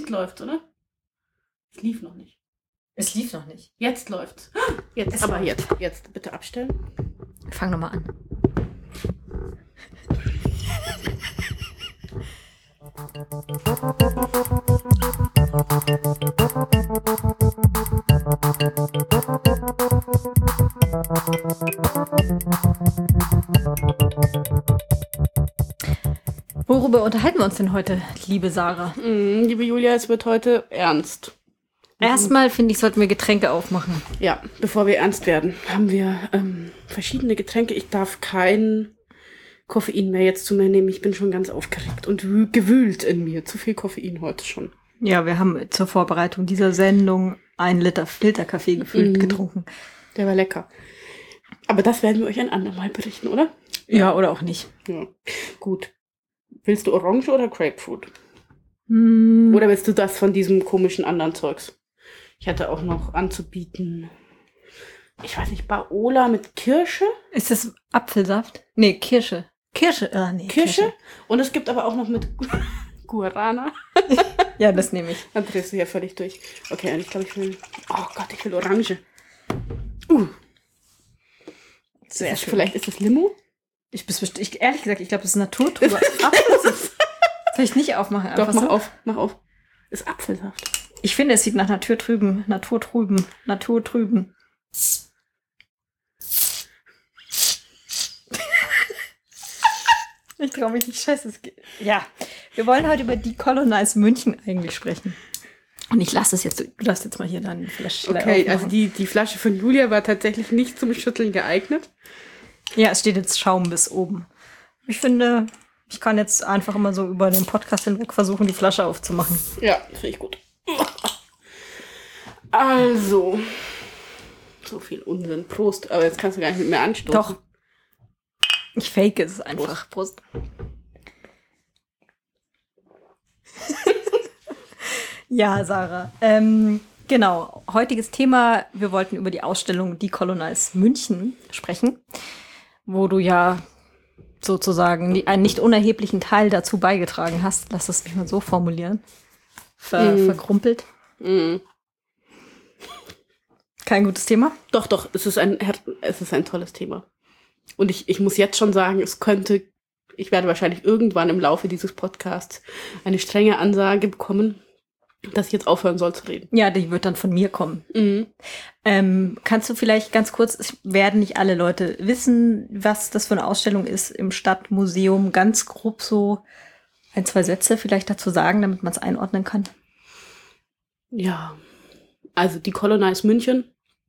Jetzt läuft's, oder? Es lief noch nicht. Es lief noch nicht. Jetzt läuft's. Jetzt, aber jetzt bitte abstellen. Fang nochmal an. Worüber unterhalten wir uns denn heute, liebe Sarah? Liebe Julia, es wird heute ernst. Erstmal, finde ich, sollten wir Getränke aufmachen. Ja, bevor wir ernst werden, haben wir verschiedene Getränke. Ich darf kein Koffein mehr jetzt zu mir nehmen. Ich bin schon ganz aufgeregt und gewühlt in mir. Zu viel Koffein heute schon. Ja, wir haben zur Vorbereitung dieser Sendung 1 Liter Filterkaffee gefüllt getrunken. Der war lecker. Aber das werden wir euch ein andermal berichten, oder? Ja, oder auch nicht. Ja, gut. Willst du Orange oder Grapefruit? Oder willst du das von diesem komischen anderen Zeugs? Ich hätte auch noch anzubieten, ich weiß nicht, Baola mit Kirsche? Ist das Apfelsaft? Nee, Kirsche. Kirsche? Kirsche? Und es gibt aber auch noch mit Guarana. Ja, das nehme ich. Dann drehst du hier völlig durch. Okay, und ich glaube, ich will Orange. Sehr schön. Vielleicht ist das Limo? Ehrlich gesagt, ich glaube, das ist naturtrüber Apfelsaft. Soll ich nicht aufmachen? Doch, Einfach mach auf. Ist Apfelsaft. Ich finde, es sieht nach Naturtrüben. Ich traue mich nicht, scheiße. Ja, wir wollen heute über Decolonize München eigentlich sprechen. Und ich lasse es jetzt, du darfst jetzt mal hier deine Flasche Okay, aufmachen. also die Flasche von Julia war tatsächlich nicht zum Schütteln geeignet. Ja, es steht jetzt Schaum bis oben. Ich finde, ich kann jetzt einfach immer so über den Podcast hinweg versuchen, die Flasche aufzumachen. Ja, finde ich gut. Also, so viel Unsinn. Prost. Aber jetzt kannst du gar nicht mit mir anstoßen. Doch. Ich fake es einfach. Prost. Ja, Sarah. Genau. Heutiges Thema. Wir wollten über die Ausstellung Decolonize München sprechen, wo du ja sozusagen einen nicht unerheblichen Teil dazu beigetragen hast. Lass es mich mal so formulieren. Verkrumpelt. Kein gutes Thema? Doch, es ist ein tolles Thema. Und ich muss jetzt schon sagen, ich werde wahrscheinlich irgendwann im Laufe dieses Podcasts eine strenge Ansage bekommen, dass ich jetzt aufhören soll zu reden. Ja, die wird dann von mir kommen. Kannst du vielleicht ganz kurz, es werden nicht alle Leute wissen, was das für eine Ausstellung ist im Stadtmuseum, ganz grob so 1, 2 Sätze vielleicht dazu sagen, damit man es einordnen kann? Ja, also Decolonize München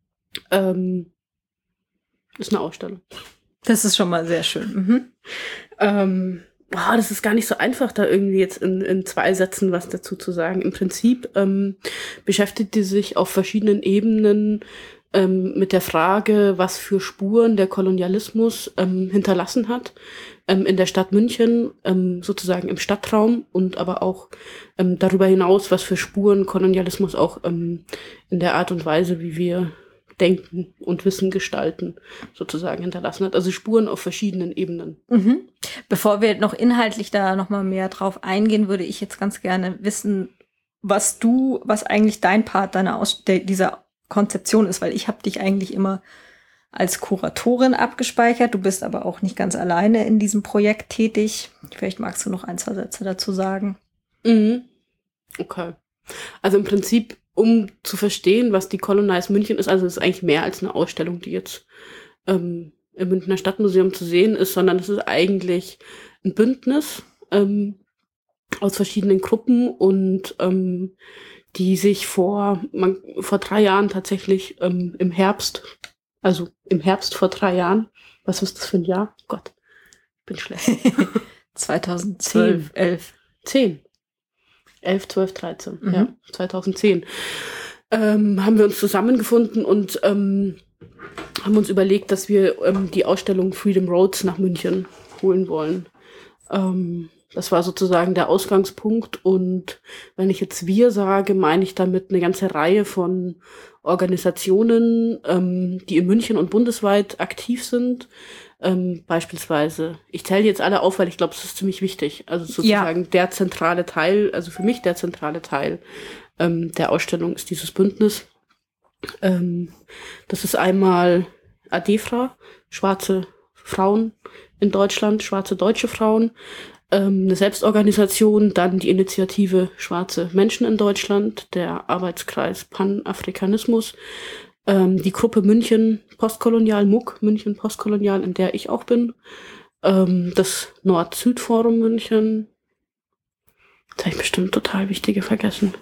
ist eine Ausstellung. Das ist schon mal sehr schön. Das ist gar nicht so einfach, da irgendwie jetzt in 2 Sätzen was dazu zu sagen. Im Prinzip beschäftigt die sich auf verschiedenen Ebenen mit der Frage, was für Spuren der Kolonialismus hinterlassen hat in der Stadt München, sozusagen im Stadtraum und aber auch darüber hinaus, was für Spuren Kolonialismus auch in der Art und Weise, wie wir Denken und Wissen gestalten, sozusagen hinterlassen hat. Also Spuren auf verschiedenen Ebenen. Bevor wir noch inhaltlich da noch mal mehr drauf eingehen, würde ich jetzt ganz gerne wissen, was eigentlich dein Part dieser Konzeption ist, weil ich habe dich eigentlich immer als Kuratorin abgespeichert. Du bist aber auch nicht ganz alleine in diesem Projekt tätig. Vielleicht magst du noch 1, 2 Sätze dazu sagen. Okay. Also im Prinzip, um zu verstehen, was Decolonize München ist, also es ist eigentlich mehr als eine Ausstellung, die jetzt im Münchner Stadtmuseum zu sehen ist, sondern es ist eigentlich ein Bündnis aus verschiedenen Gruppen und die sich vor 3 Jahren tatsächlich im Herbst vor 3 Jahren, was ist das für ein Jahr? Gott, ich bin schlecht. 2012, 11. 11, 12, 13, ja, 2010, haben wir uns zusammengefunden und haben uns überlegt, dass wir die Ausstellung Freedom Roads nach München holen wollen. Das war sozusagen der Ausgangspunkt und wenn ich jetzt wir sage, meine ich damit eine ganze Reihe von Organisationen, die in München und bundesweit aktiv sind, Beispielsweise. Ich zähle jetzt alle auf, weil ich glaube, es ist ziemlich wichtig. Also sozusagen der zentrale Teil, also für mich der zentrale Teil der Ausstellung ist dieses Bündnis. Das ist einmal ADEFRA, schwarze Frauen in Deutschland, schwarze deutsche Frauen, eine Selbstorganisation, dann die Initiative Schwarze Menschen in Deutschland, der Arbeitskreis Pan-Afrikanismus, die Gruppe München Postkolonial, MUK München Postkolonial, in der ich auch bin, das Nord-Süd-Forum München, das habe ich bestimmt total wichtige vergessen,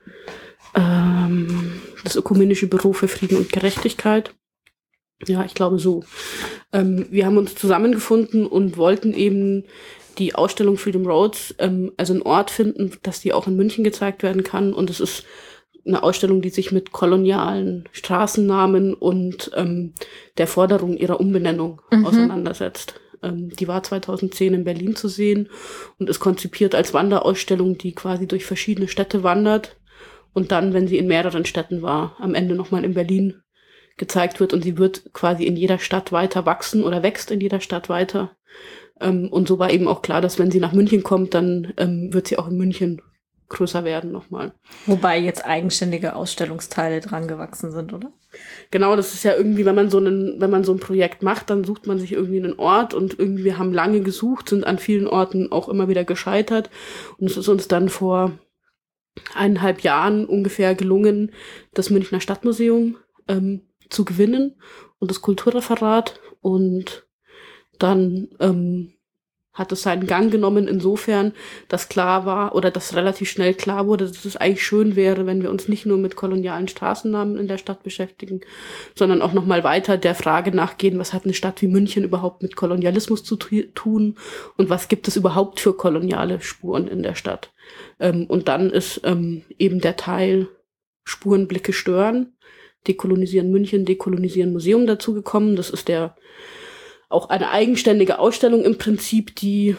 das Ökumenische Büro für Frieden und Gerechtigkeit. Ja, ich glaube so. Wir haben uns zusammengefunden und wollten eben die Ausstellung Freedom Roads, also einen Ort finden, dass die auch in München gezeigt werden kann. Und es ist eine Ausstellung, die sich mit kolonialen Straßennamen und der Forderung ihrer Umbenennung auseinandersetzt. Die war 2010 in Berlin zu sehen und ist konzipiert als Wanderausstellung, die quasi durch verschiedene Städte wandert und dann, wenn sie in mehreren Städten war, am Ende nochmal in Berlin gezeigt wird. Und sie wird quasi in jeder Stadt weiter wachsen oder wächst in jeder Stadt weiter. Und so war eben auch klar, dass wenn sie nach München kommt, dann wird sie auch in München größer werden nochmal. Wobei jetzt eigenständige Ausstellungsteile dran gewachsen sind, oder? Genau, das ist ja irgendwie, wenn man so ein Projekt macht, dann sucht man sich irgendwie einen Ort und irgendwie wir haben lange gesucht, sind an vielen Orten auch immer wieder gescheitert. Und es ist uns dann vor 1,5 Jahren ungefähr gelungen, das Münchner Stadtmuseum zu gewinnen und das Kulturreferat. Und dann hat es seinen Gang genommen insofern, dass klar war oder dass relativ schnell klar wurde, dass es eigentlich schön wäre, wenn wir uns nicht nur mit kolonialen Straßennamen in der Stadt beschäftigen, sondern auch nochmal weiter der Frage nachgehen, was hat eine Stadt wie München überhaupt mit Kolonialismus zu tun und was gibt es überhaupt für koloniale Spuren in der Stadt. Und dann ist eben der Teil Spurenblicke stören, Dekolonisieren München, Dekolonisieren Museum dazugekommen. Das ist auch eine eigenständige Ausstellung im Prinzip, die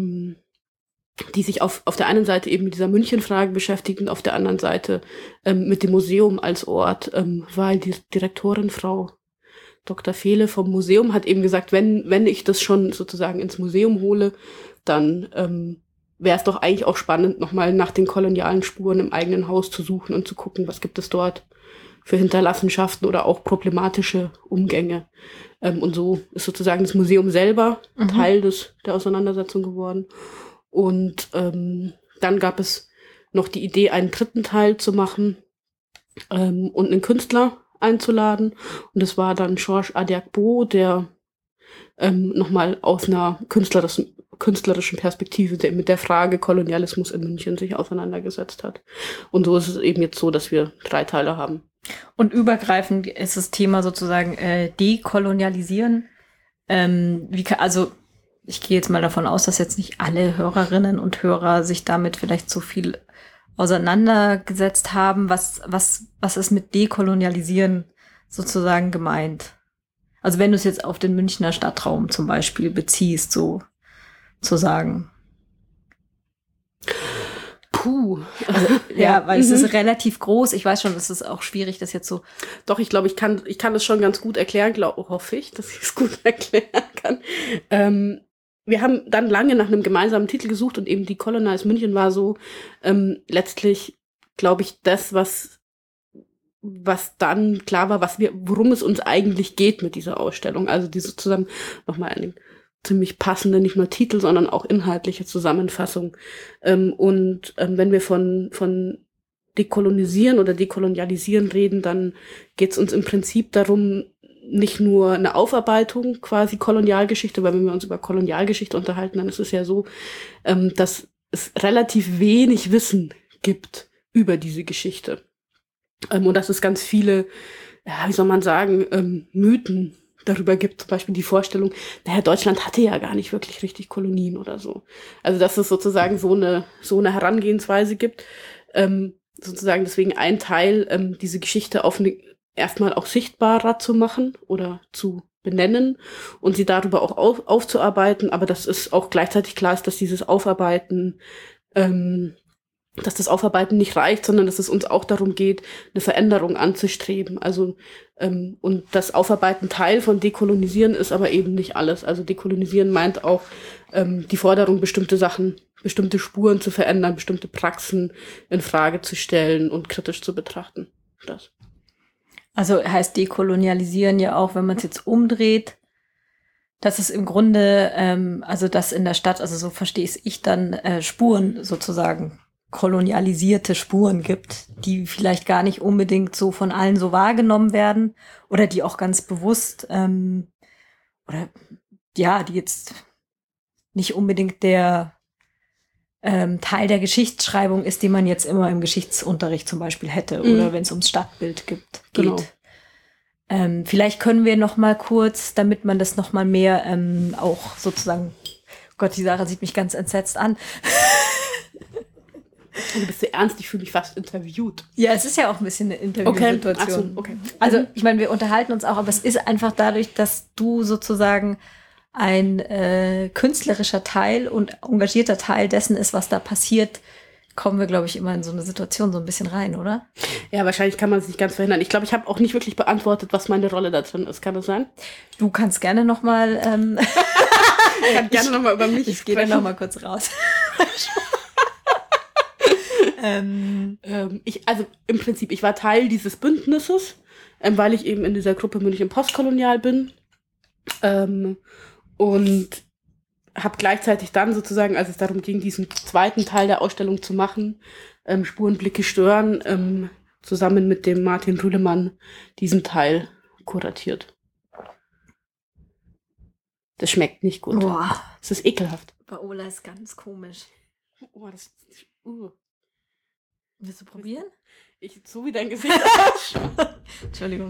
sich auf der einen Seite eben mit dieser München-Frage beschäftigt und auf der anderen Seite mit dem Museum als Ort, weil die Direktorin, Frau Dr. Fehle vom Museum, hat eben gesagt, wenn ich das schon sozusagen ins Museum hole, dann wäre es doch eigentlich auch spannend, nochmal nach den kolonialen Spuren im eigenen Haus zu suchen und zu gucken, was gibt es dort für Hinterlassenschaften oder auch problematische Umgänge. Und so ist sozusagen das Museum selber Teil der Auseinandersetzung geworden. Und dann gab es noch die Idee, einen dritten Teil zu machen und einen Künstler einzuladen. Und das war dann Georges Adiakbo, der nochmal aus einer künstlerischen Perspektive mit der Frage Kolonialismus in München sich auseinandergesetzt hat. Und so ist es eben jetzt so, dass wir 3 Teile haben. Und übergreifend ist das Thema sozusagen dekolonialisieren. Also ich gehe jetzt mal davon aus, dass jetzt nicht alle Hörerinnen und Hörer sich damit vielleicht so viel auseinandergesetzt haben. Was ist mit dekolonialisieren sozusagen gemeint? Also wenn du es jetzt auf den Münchner Stadtraum zum Beispiel beziehst, so zu sagen. Also, ja, weil es ist relativ groß. Ich weiß schon, es ist auch schwierig, das jetzt so. Doch, ich glaube, ich kann es schon ganz gut erklären, hoffe ich, dass ich es gut erklären kann. Wir haben dann lange nach einem gemeinsamen Titel gesucht und eben Decolonize München war so letztlich, glaube ich, das, was dann klar war, worum es uns eigentlich geht mit dieser Ausstellung. Also diese zusammen nochmal eine ziemlich passende, nicht nur Titel, sondern auch inhaltliche Zusammenfassung. Und wenn wir von dekolonisieren oder dekolonialisieren reden, dann geht es uns im Prinzip darum, nicht nur eine Aufarbeitung quasi Kolonialgeschichte, weil wenn wir uns über Kolonialgeschichte unterhalten, dann ist es ja so, dass es relativ wenig Wissen gibt über diese Geschichte. Und dass es ganz viele, wie soll man sagen, Mythen darüber gibt, zum Beispiel die Vorstellung, Deutschland hatte ja gar nicht wirklich richtig Kolonien oder so. Also dass es sozusagen so eine Herangehensweise gibt, sozusagen deswegen ein Teil, diese Geschichte erstmal auch sichtbarer zu machen oder zu benennen und sie darüber auch aufzuarbeiten, aber dass es auch gleichzeitig klar ist, dass dieses Aufarbeiten dass das Aufarbeiten nicht reicht, sondern dass es uns auch darum geht, eine Veränderung anzustreben. Also und das Aufarbeiten Teil von Dekolonisieren ist aber eben nicht alles. Also Dekolonisieren meint auch die Forderung, bestimmte Sachen, bestimmte Spuren zu verändern, bestimmte Praxen in Frage zu stellen und kritisch zu betrachten. Das. Also heißt Dekolonialisieren ja auch, wenn man es jetzt umdreht, dass es im Grunde, also dass in der Stadt, also so verstehe ich dann, Spuren sozusagen, kolonialisierte Spuren gibt, die vielleicht gar nicht unbedingt so von allen so wahrgenommen werden oder die auch ganz bewusst oder ja, die jetzt nicht unbedingt der Teil der Geschichtsschreibung ist, den man jetzt immer im Geschichtsunterricht zum Beispiel hätte oder wenn es ums Stadtbild geht. Genau. Vielleicht können wir noch mal kurz, damit man das noch mal mehr auch sozusagen, Gott, die Sarah sieht mich ganz entsetzt an. Du bist so ernst, ich fühle mich fast interviewt. Ja, es ist ja auch ein bisschen eine Interviewsituation. Okay. Also ich meine, wir unterhalten uns auch, aber es ist einfach dadurch, dass du sozusagen ein künstlerischer Teil und engagierter Teil dessen ist, was da passiert, kommen wir, glaube ich, immer in so eine Situation so ein bisschen rein, oder? Ja, wahrscheinlich kann man es nicht ganz verhindern. Ich glaube, ich habe auch nicht wirklich beantwortet, was meine Rolle da drin ist. Kann das sein? Du kannst gerne noch mal ich kann gerne noch mal über mich Ich gehe dann noch mal kurz raus. Also im Prinzip, ich war Teil dieses Bündnisses, weil ich eben in dieser Gruppe München Postkolonial bin. Und habe gleichzeitig dann sozusagen, als es darum ging, diesen zweiten Teil der Ausstellung zu machen, Spurenblicke stören, zusammen mit dem Martin Rühlemann diesen Teil kuratiert. Das schmeckt nicht gut. Boah. Das ist ekelhaft. Paola ist ganz komisch. Oh, das ist, Willst du probieren? So wie dein Gesicht ausschaut. Entschuldigung.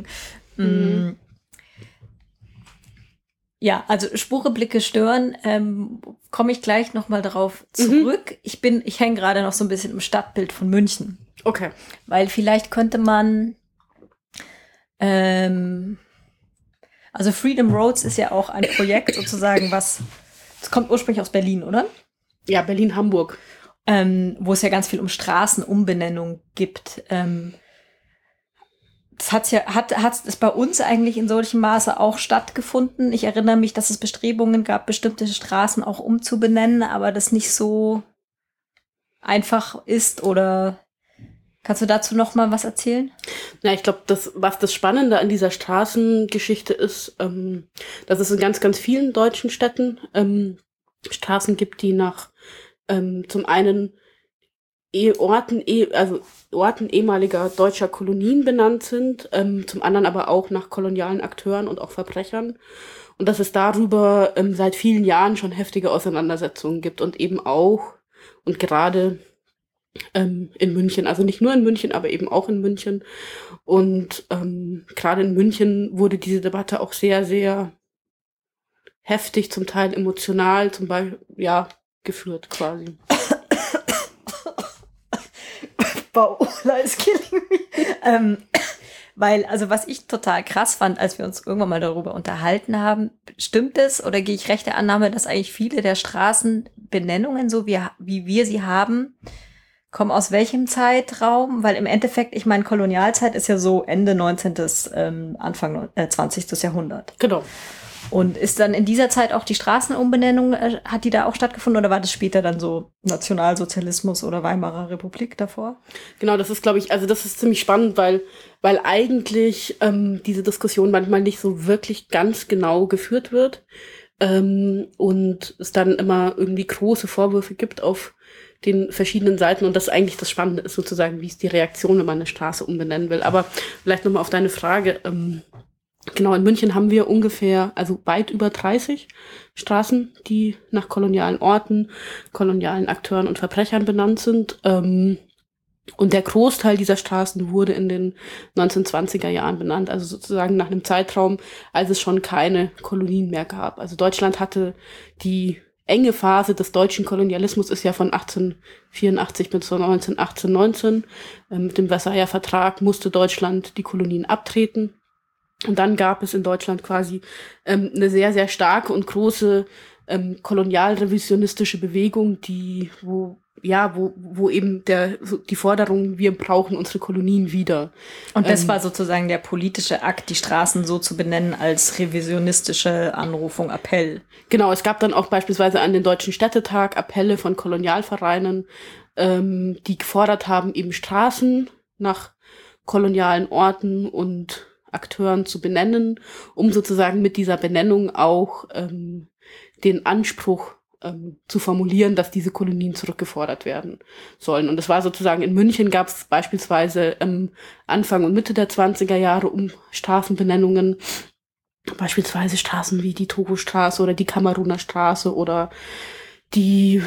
Ja, also Spurenblicke stören, komme ich gleich nochmal darauf zurück. Ich hänge gerade noch so ein bisschen im Stadtbild von München. Okay. Weil vielleicht könnte man, also Freedom Roads ist ja auch ein Projekt sozusagen, das kommt ursprünglich aus Berlin, oder? Ja, Berlin-Hamburg. Wo es ja ganz viel um Straßenumbenennung gibt. Das hat es bei uns eigentlich in solchem Maße auch stattgefunden. Ich erinnere mich, dass es Bestrebungen gab, bestimmte Straßen auch umzubenennen, aber das nicht so einfach ist. Oder kannst du dazu noch mal was erzählen? Ja, ich glaube, was das Spannende an dieser Straßengeschichte ist, dass es in ganz, ganz vielen deutschen Städten Straßen gibt, die nach zum einen Orten ehemaliger deutscher Kolonien benannt sind, zum anderen aber auch nach kolonialen Akteuren und auch Verbrechern. Und dass es darüber seit vielen Jahren schon heftige Auseinandersetzungen gibt und eben auch und gerade in München, also nicht nur in München, aber eben auch in München. Und gerade in München wurde diese Debatte auch sehr, sehr heftig, zum Teil emotional, zum Beispiel, ja, geführt quasi. Paola is killing me. Weil, also was ich total krass fand, als wir uns irgendwann mal darüber unterhalten haben, stimmt es oder gehe ich recht der Annahme, dass eigentlich viele der Straßenbenennungen, so wie wir sie haben, kommen aus welchem Zeitraum? Weil im Endeffekt, ich meine, Kolonialzeit ist ja so Ende 19., Anfang 20. Jahrhundert. Genau. Und ist dann in dieser Zeit auch die Straßenumbenennung, hat die da auch stattgefunden oder war das später dann so Nationalsozialismus oder Weimarer Republik davor? Genau, das ist, glaube ich, also das ist ziemlich spannend, weil eigentlich diese Diskussion manchmal nicht so wirklich ganz genau geführt wird und es dann immer irgendwie große Vorwürfe gibt auf den verschiedenen Seiten und das eigentlich das Spannende ist sozusagen, wie ist die Reaktion, wenn man eine Straße umbenennen will. Aber vielleicht nochmal auf deine Frage. Genau, in München haben wir ungefähr, also weit über 30 Straßen, die nach kolonialen Orten, kolonialen Akteuren und Verbrechern benannt sind. Und der Großteil dieser Straßen wurde in den 1920er Jahren benannt, also sozusagen nach einem Zeitraum, als es schon keine Kolonien mehr gab. Also Deutschland hatte die enge Phase des deutschen Kolonialismus ist ja von 1884 bis 1819. Mit dem Versailler Vertrag musste Deutschland die Kolonien abtreten. Und dann gab es in Deutschland quasi eine sehr, sehr starke und große kolonialrevisionistische Bewegung, wo wo eben die Forderung, wir brauchen unsere Kolonien wieder. Und das war sozusagen der politische Akt, die Straßen so zu benennen als revisionistische Anrufung, Appell. Genau, es gab dann auch beispielsweise an den Deutschen Städtetag Appelle von Kolonialvereinen, die gefordert haben, eben Straßen nach kolonialen Orten und Akteuren zu benennen, um sozusagen mit dieser Benennung auch den Anspruch zu formulieren, dass diese Kolonien zurückgefordert werden sollen. Und es war sozusagen, in München gab es beispielsweise Anfang und Mitte der 20er Jahre Straßenbenennungen, beispielsweise Straßen wie die Togo-Straße oder die Kameruner Straße oder die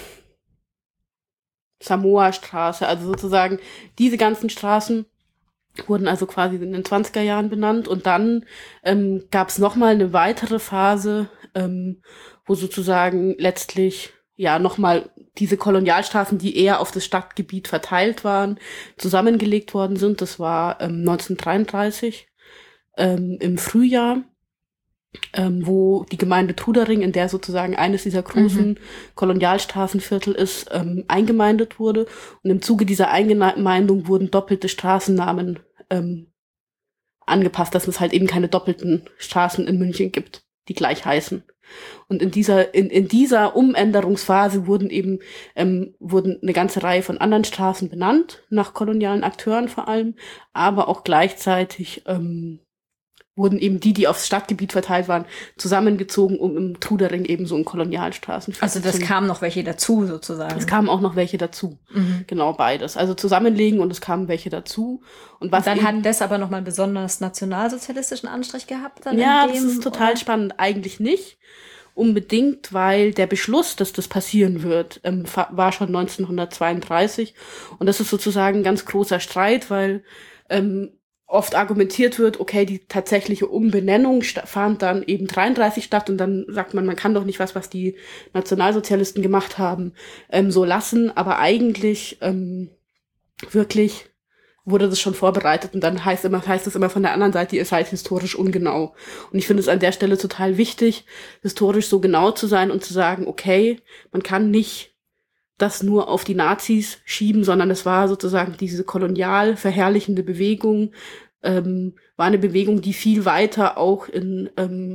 Samoa-Straße. Also sozusagen diese ganzen Straßen wurden also quasi in den 20er Jahren benannt. Und dann gab es nochmal eine weitere Phase, wo sozusagen letztlich nochmal diese Kolonialstraßen, die eher auf das Stadtgebiet verteilt waren, zusammengelegt worden sind. Das war 1933 im Frühjahr, wo die Gemeinde Trudering, in der sozusagen eines dieser großen Kolonialstraßenviertel ist, eingemeindet wurde. Und im Zuge dieser Eingemeindung wurden doppelte Straßennamen angepasst, dass es halt eben keine doppelten Straßen in München gibt, die gleich heißen. Und in dieser Umänderungsphase wurden eine ganze Reihe von anderen Straßen benannt, nach kolonialen Akteuren vor allem, aber auch gleichzeitig wurden eben die aufs Stadtgebiet verteilt waren, zusammengezogen, um im Trudering eben so ein Kolonialstraßenviertel. Also das kamen noch welche dazu sozusagen. Es kamen auch noch welche dazu. Genau, beides. Also zusammenlegen und es kamen welche dazu. Und dann hat das aber nochmal einen besonders nationalsozialistischen Anstrich gehabt? Dann das ist total spannend. Eigentlich nicht unbedingt, weil der Beschluss, dass das passieren wird, war schon 1932. Und das ist sozusagen ein ganz großer Streit, weil oft argumentiert wird, okay, die tatsächliche Umbenennung fand dann eben 33 statt und dann sagt man kann doch nicht was die Nationalsozialisten gemacht haben, so lassen, aber eigentlich wirklich wurde das schon vorbereitet und dann heißt es immer von der anderen Seite, ihr seid historisch ungenau. Und ich finde es an der Stelle total wichtig, historisch so genau zu sein und zu sagen, okay, man kann nicht das nur auf die Nazis schieben, sondern es war sozusagen diese kolonial verherrlichende Bewegung, war eine Bewegung, die viel weiter auch in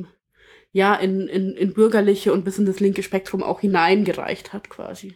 bürgerliche und bis in das linke Spektrum auch hineingereicht hat quasi.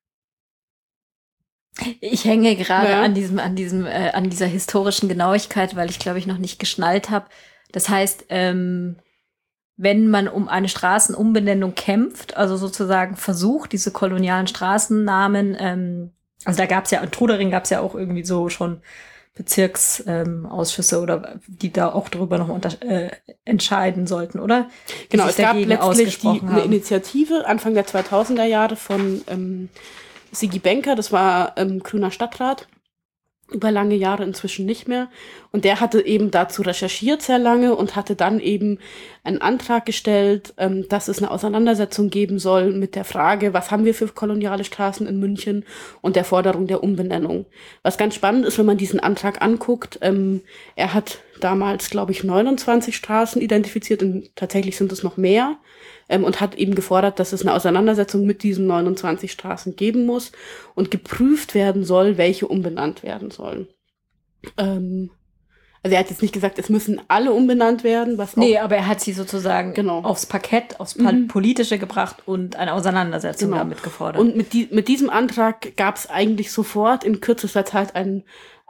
Ich hänge gerade an dieser historischen Genauigkeit, weil ich glaube ich noch nicht geschnallt habe. Das heißt, wenn man um eine Straßenumbenennung kämpft, also sozusagen versucht, diese kolonialen Straßennamen, also da gab es ja, in Trudering gab es ja auch irgendwie so schon Bezirksausschüsse oder die da auch darüber noch entscheiden sollten, oder? Genau, es gab letztlich eine Initiative Anfang der 2000er Jahre von Sigi Benker, das war grüner Stadtrat, über lange Jahre inzwischen nicht mehr. Und der hatte eben dazu recherchiert sehr lange und hatte dann eben einen Antrag gestellt, dass es eine Auseinandersetzung geben soll mit der Frage, was haben wir für koloniale Straßen in München und der Forderung der Umbenennung. Was ganz spannend ist, wenn man diesen Antrag anguckt, er hat damals, glaube ich, 29 Straßen identifiziert und tatsächlich sind es noch mehr. Und hat eben gefordert, dass es eine Auseinandersetzung mit diesen 29 Straßen geben muss und geprüft werden soll, welche umbenannt werden sollen. Also er hat jetzt nicht gesagt, es müssen alle umbenannt werden. Aber er hat sie sozusagen aufs Parkett, aufs Politische gebracht und eine Auseinandersetzung damit gefordert. Und mit diesem Antrag gab es eigentlich sofort in kürzester Zeit einen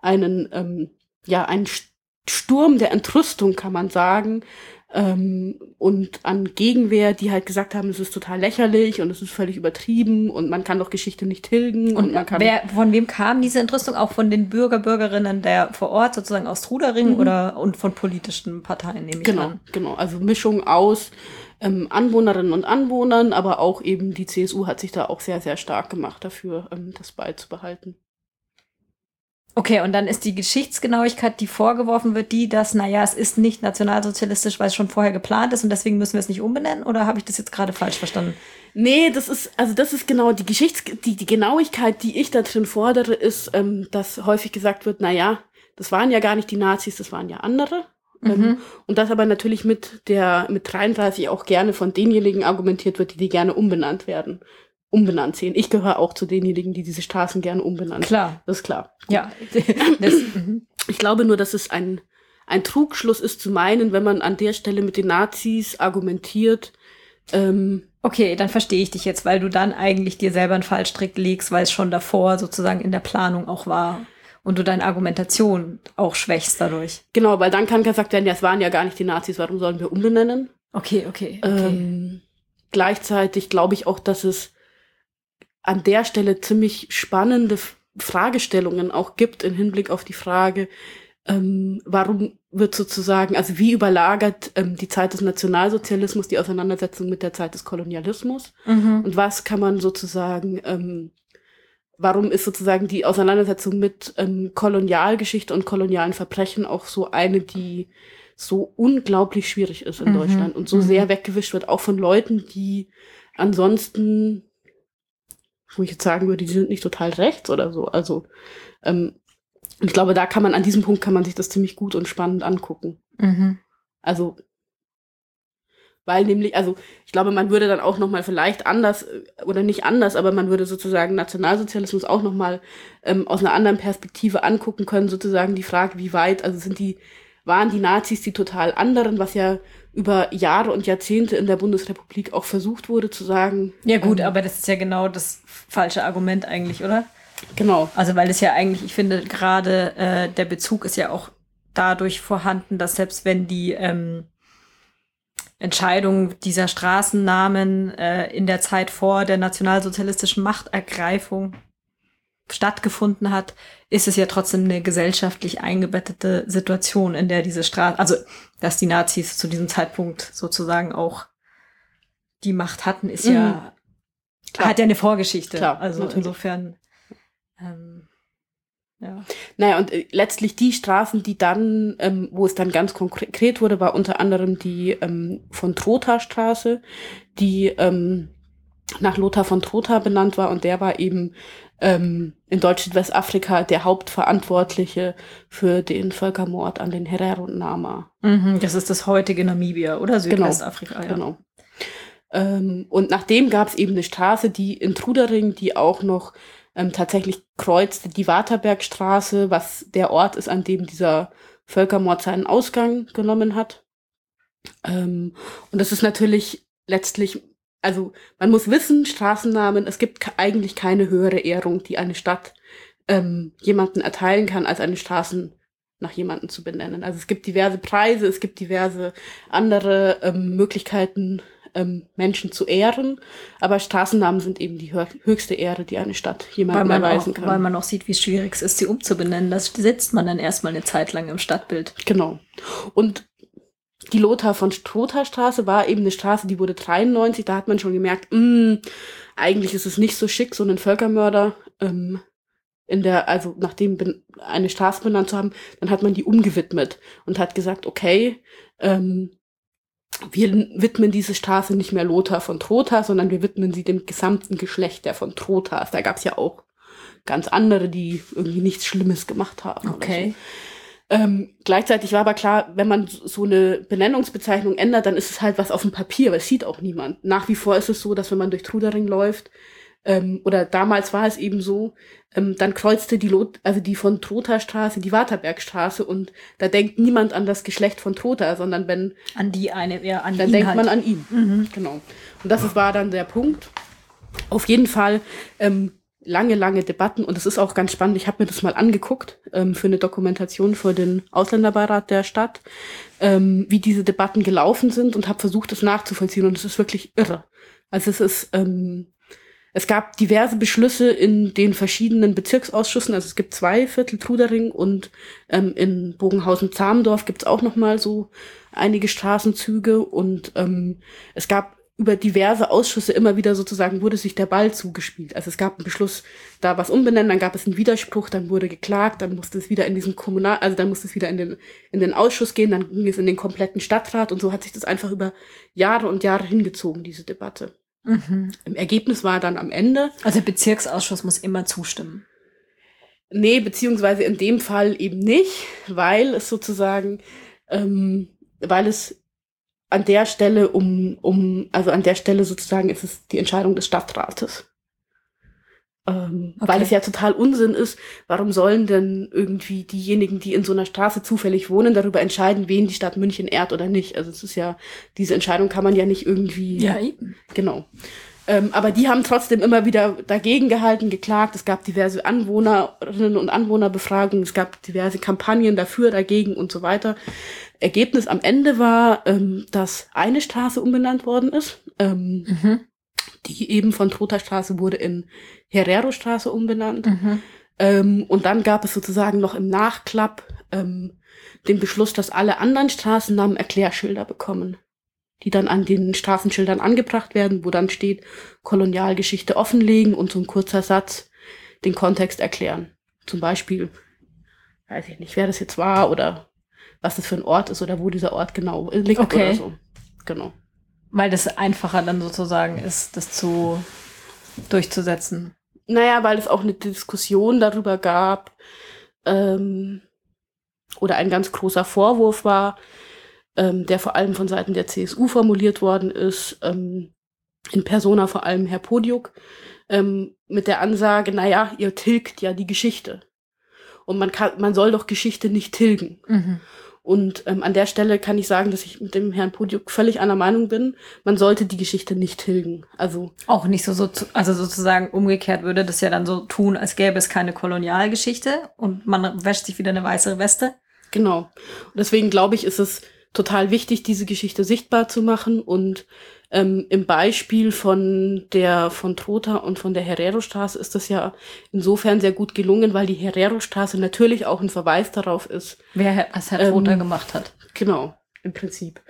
Sturm der Entrüstung, kann man sagen, und an Gegenwehr, die halt gesagt haben, es ist total lächerlich und es ist völlig übertrieben und man kann doch Geschichte nicht tilgen. Und von wem kam diese Entrüstung? Auch von den Bürgerinnen der vor Ort, sozusagen aus Trudering und von politischen Parteien, nehme ich an? Genau, also Mischung aus Anwohnerinnen und Anwohnern, aber auch eben die CSU hat sich da auch sehr, sehr stark gemacht dafür, das beizubehalten. Okay, und dann ist die Geschichtsgenauigkeit, die vorgeworfen wird, dass, es ist nicht nationalsozialistisch, weil es schon vorher geplant ist und deswegen müssen wir es nicht umbenennen? Oder habe ich das jetzt gerade falsch verstanden? Nee, das ist genau die die Genauigkeit, die ich da drin fordere, ist, dass häufig gesagt wird, das waren ja gar nicht die Nazis, das waren ja andere. Und das aber natürlich mit 33 auch gerne von denjenigen argumentiert wird, die gerne umbenannt werden umbenannt sehen. Ich gehöre auch zu denjenigen, die diese Straßen gerne umbenannt. Klar. Das ist klar. Ja. Ich glaube nur, dass es ein Trugschluss ist zu meinen, wenn man an der Stelle mit den Nazis argumentiert. Okay, dann verstehe ich dich jetzt, weil du dann eigentlich dir selber einen Fallstrick legst, weil es schon davor sozusagen in der Planung auch war und du deine Argumentation auch schwächst dadurch. Genau, weil dann kann gesagt werden, ja, es waren ja gar nicht die Nazis, warum sollen wir umbenennen? Okay. Gleichzeitig glaube ich auch, dass es an der Stelle ziemlich spannende Fragestellungen auch gibt im Hinblick auf die Frage, warum wird sozusagen, also wie überlagert die Zeit des Nationalsozialismus die Auseinandersetzung mit der Zeit des Kolonialismus? Und was kann man sozusagen, warum ist sozusagen die Auseinandersetzung mit Kolonialgeschichte und kolonialen Verbrechen auch so eine, die so unglaublich schwierig ist in Deutschland und so sehr weggewischt wird, auch von Leuten, die ansonsten, wo ich jetzt sagen würde, die sind nicht total rechts oder so. Also ich glaube, an diesem Punkt kann man sich das ziemlich gut und spannend angucken. Also, weil nämlich, also ich glaube, man würde dann auch nochmal vielleicht anders, oder nicht anders, aber man würde sozusagen Nationalsozialismus auch nochmal aus einer anderen Perspektive angucken können, sozusagen die Frage, wie weit, also waren die Nazis die total anderen, was ja über Jahre und Jahrzehnte in der Bundesrepublik auch versucht wurde zu sagen. Ja gut, aber das ist ja genau das falsche Argument eigentlich, oder? Genau. Also weil es ja eigentlich, ich finde gerade der Bezug ist ja auch dadurch vorhanden, dass selbst wenn die Entscheidung dieser Straßennamen in der Zeit vor der nationalsozialistischen Machtergreifung stattgefunden hat, ist es ja trotzdem eine gesellschaftlich eingebettete Situation, in der diese also dass die Nazis zu diesem Zeitpunkt sozusagen auch die Macht hatten, ist ja, hat ja eine Vorgeschichte. Klar, also natürlich. Insofern, ja. Naja, und letztlich die Straßen, die dann, wo es dann ganz konkret wurde, war unter anderem die von Trotha Straße, die nach Lothar von Trotha benannt war, und der war eben in Deutsch-Südwestafrika der Hauptverantwortliche für den Völkermord an den Herero und Nama. Das ist das heutige Namibia oder Südwestafrika. Genau. Und nachdem gab es eben eine Straße, die in Trudering, die auch noch tatsächlich kreuzte die Waterbergstraße, was der Ort ist, an dem dieser Völkermord seinen Ausgang genommen hat. Und das ist natürlich letztlich, also man muss wissen, Straßennamen, es gibt eigentlich keine höhere Ehrung, die eine Stadt jemanden erteilen kann, als eine Straßen nach jemanden zu benennen. Also es gibt diverse Preise, es gibt diverse andere Möglichkeiten, Menschen zu ehren, aber Straßennamen sind eben die höchste Ehre, die eine Stadt jemandem erweisen kann. Weil man auch sieht, wie schwierig es ist, sie umzubenennen. Das setzt man dann erstmal eine Zeit lang im Stadtbild. Genau. Und die Lothar von Trotha Straße war eben eine Straße, die wurde 93, da hat man schon gemerkt, eigentlich ist es nicht so schick, so einen Völkermörder nachdem eine Straße benannt zu haben, dann hat man die umgewidmet und hat gesagt, okay, wir widmen diese Straße nicht mehr Lothar von Trotha, sondern wir widmen sie dem gesamten Geschlecht der von Trothas. Da gab es ja auch ganz andere, die irgendwie nichts Schlimmes gemacht haben. Okay. Gleichzeitig war aber klar, wenn man so eine Benennungsbezeichnung ändert, dann ist es halt was auf dem Papier, weil es sieht auch niemand. Nach wie vor ist es so, dass wenn man durch Trudering läuft, oder damals war es eben so, dann kreuzte die von Trotha Straße die Waterbergstraße, und da denkt niemand an das Geschlecht von Trotha, sondern dann denkt man an ihn. Genau. Und das war dann der Punkt. Auf jeden Fall lange Debatten, und es ist auch ganz spannend, ich habe mir das mal angeguckt für eine Dokumentation für den Ausländerbeirat der Stadt, wie diese Debatten gelaufen sind, und habe versucht, das nachzuvollziehen, und es ist wirklich irre. Also es gab diverse Beschlüsse in den verschiedenen Bezirksausschüssen, also es gibt 2 Viertel Trudering, und in Bogenhausen-Zamdorf gibt es auch noch mal so einige Straßenzüge, und es gab über diverse Ausschüsse immer wieder sozusagen wurde sich der Ball zugespielt. Also es gab einen Beschluss, da was umbenennen, dann gab es einen Widerspruch, dann wurde geklagt, dann musste es wieder in diesen dann musste es wieder in den Ausschuss gehen, dann ging es in den kompletten Stadtrat, und so hat sich das einfach über Jahre und Jahre hingezogen, diese Debatte. Im Ergebnis war dann am Ende. Also der Bezirksausschuss muss immer zustimmen. Nee, beziehungsweise in dem Fall eben nicht, weil es sozusagen, weil es an der Stelle an der Stelle sozusagen ist es die Entscheidung des Stadtrates. Weil es ja total Unsinn ist, warum sollen denn irgendwie diejenigen, die in so einer Straße zufällig wohnen, darüber entscheiden, wen die Stadt München ehrt oder nicht. Also es ist ja, diese Entscheidung kann man ja nicht irgendwie... Ja, eben. Genau. Aber die haben trotzdem immer wieder dagegen gehalten, geklagt. Es gab diverse Anwohnerinnen und Anwohnerbefragungen, es gab diverse Kampagnen dafür, dagegen und so weiter. Ergebnis am Ende war, dass eine Straße umbenannt worden ist. Die eben von Trotha-Straße wurde in Herrero-Straße umbenannt. Und dann gab es sozusagen noch im Nachklapp den Beschluss, dass alle anderen Straßennamen Erklärschilder bekommen, die dann an den Straßenschildern angebracht werden, wo dann steht, Kolonialgeschichte offenlegen und so ein kurzer Satz den Kontext erklären. Zum Beispiel, weiß ich nicht, wer das jetzt war oder was das für ein Ort ist oder wo dieser Ort genau liegt oder so. Genau. Weil das einfacher dann sozusagen ist, das durchzusetzen. Naja, weil es auch eine Diskussion darüber gab, oder ein ganz großer Vorwurf war, der vor allem von Seiten der CSU formuliert worden ist, in persona vor allem Herr Podiuk, mit der Ansage, naja, ihr tilgt ja die Geschichte. Und man soll doch Geschichte nicht tilgen. Und an der Stelle kann ich sagen, dass ich mit dem Herrn Podiuk völlig einer Meinung bin. Man sollte die Geschichte nicht tilgen. Also auch nicht also sozusagen umgekehrt würde das ja dann so tun, als gäbe es keine Kolonialgeschichte und man wäscht sich wieder eine weiße Weste. Genau. Und deswegen glaube ich, ist es total wichtig, diese Geschichte sichtbar zu machen. Und im Beispiel von Trotha und von der Herrero-Straße ist das ja insofern sehr gut gelungen, weil die Herrero-Straße natürlich auch ein Verweis darauf ist. Was Herr Trotha gemacht hat. Genau, im Prinzip.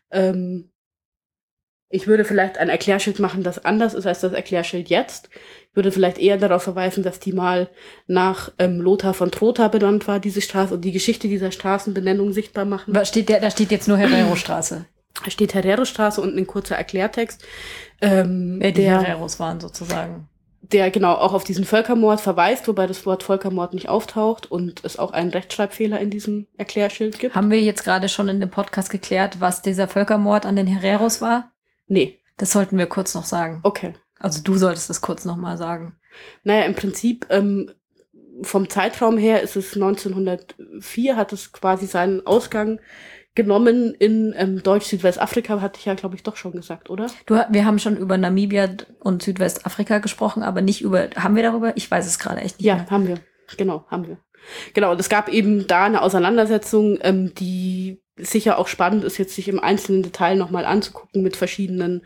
Ich würde vielleicht ein Erklärschild machen, das anders ist als das Erklärschild jetzt. Ich würde vielleicht eher darauf verweisen, dass die mal nach Lothar von Trotha benannt war, diese Straße, und die Geschichte dieser Straßenbenennung sichtbar machen. Da steht jetzt nur Herrero-Straße. Da steht Herrero-Straße und ein kurzer Erklärtext. Wer die Herreros waren sozusagen. Der genau auch auf diesen Völkermord verweist, wobei das Wort Völkermord nicht auftaucht und es auch einen Rechtschreibfehler in diesem Erklärschild gibt. Haben wir jetzt gerade schon in dem Podcast geklärt, was dieser Völkermord an den Herreros war? Nee. Das sollten wir kurz noch sagen. Okay. Also du solltest das kurz noch mal sagen. Naja, im Prinzip vom Zeitraum her ist es 1904, hat es quasi seinen Ausgang genommen in Deutsch-Südwestafrika, hatte ich ja, glaube ich, doch schon gesagt, oder? Wir haben schon über Namibia und Südwestafrika gesprochen, aber nicht haben wir darüber? Ich weiß es gerade echt nicht mehr. Ja, haben wir. Genau, haben wir. Genau, und es gab eben da eine Auseinandersetzung, die sicher auch spannend ist, jetzt sich im einzelnen Detail nochmal anzugucken mit verschiedenen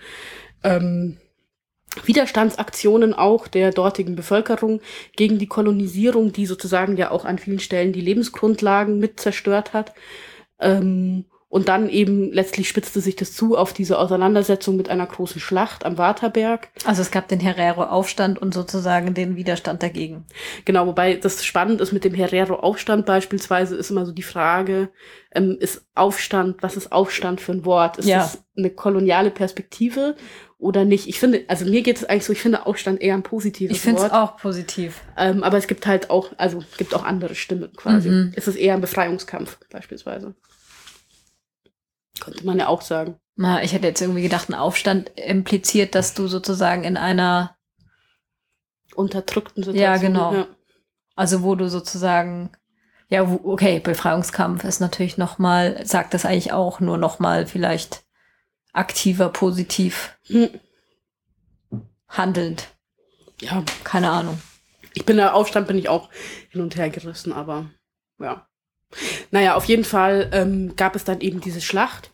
Widerstandsaktionen auch der dortigen Bevölkerung gegen die Kolonisierung, die sozusagen ja auch an vielen Stellen die Lebensgrundlagen mit zerstört hat. Und dann eben letztlich spitzte sich das zu auf diese Auseinandersetzung mit einer großen Schlacht am Waterberg. Also es gab den Herero-Aufstand und sozusagen den Widerstand dagegen. Genau, wobei das spannend ist mit dem Herero-Aufstand beispielsweise, ist immer so die Frage, was ist Aufstand für ein Wort? Ist das eine koloniale Perspektive oder nicht? Ich finde, also mir geht es eigentlich so, ich finde Aufstand eher ein positives Wort. Ich finde es auch positiv. Aber es gibt halt auch, gibt auch andere Stimmen quasi. Es ist eher ein Befreiungskampf beispielsweise. Könnte man ja auch sagen. Na, ich hätte jetzt irgendwie gedacht, ein Aufstand impliziert, dass du sozusagen in einer unterdrückten Situation. Ja, genau. Ja. Also wo du sozusagen, okay, Befreiungskampf ist natürlich nochmal, sagt das eigentlich auch, nur nochmal vielleicht aktiver, positiv handelnd. Ja. Keine Ahnung. Aufstand bin ich auch hin und her gerissen, aber ja. Naja, auf jeden Fall gab es dann eben diese Schlacht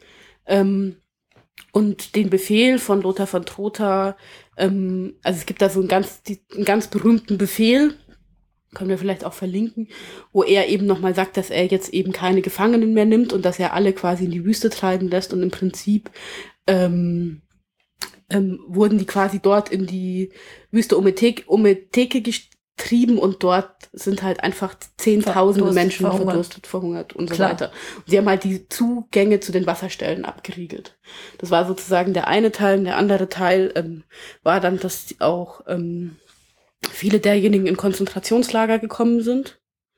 und den Befehl von Lothar von Trotha, also es gibt da so einen ganz berühmten Befehl, können wir vielleicht auch verlinken, wo er eben nochmal sagt, dass er jetzt eben keine Gefangenen mehr nimmt und dass er alle quasi in die Wüste treiben lässt und im Prinzip wurden die quasi dort in die Wüste Ometeke getrieben und dort sind halt einfach Zehntausende Menschen verdurstet, verhungert und so weiter. Und sie haben halt die Zugänge zu den Wasserstellen abgeriegelt. Das war sozusagen der eine Teil. Und der andere Teil war dann, dass auch viele derjenigen in Konzentrationslager gekommen sind.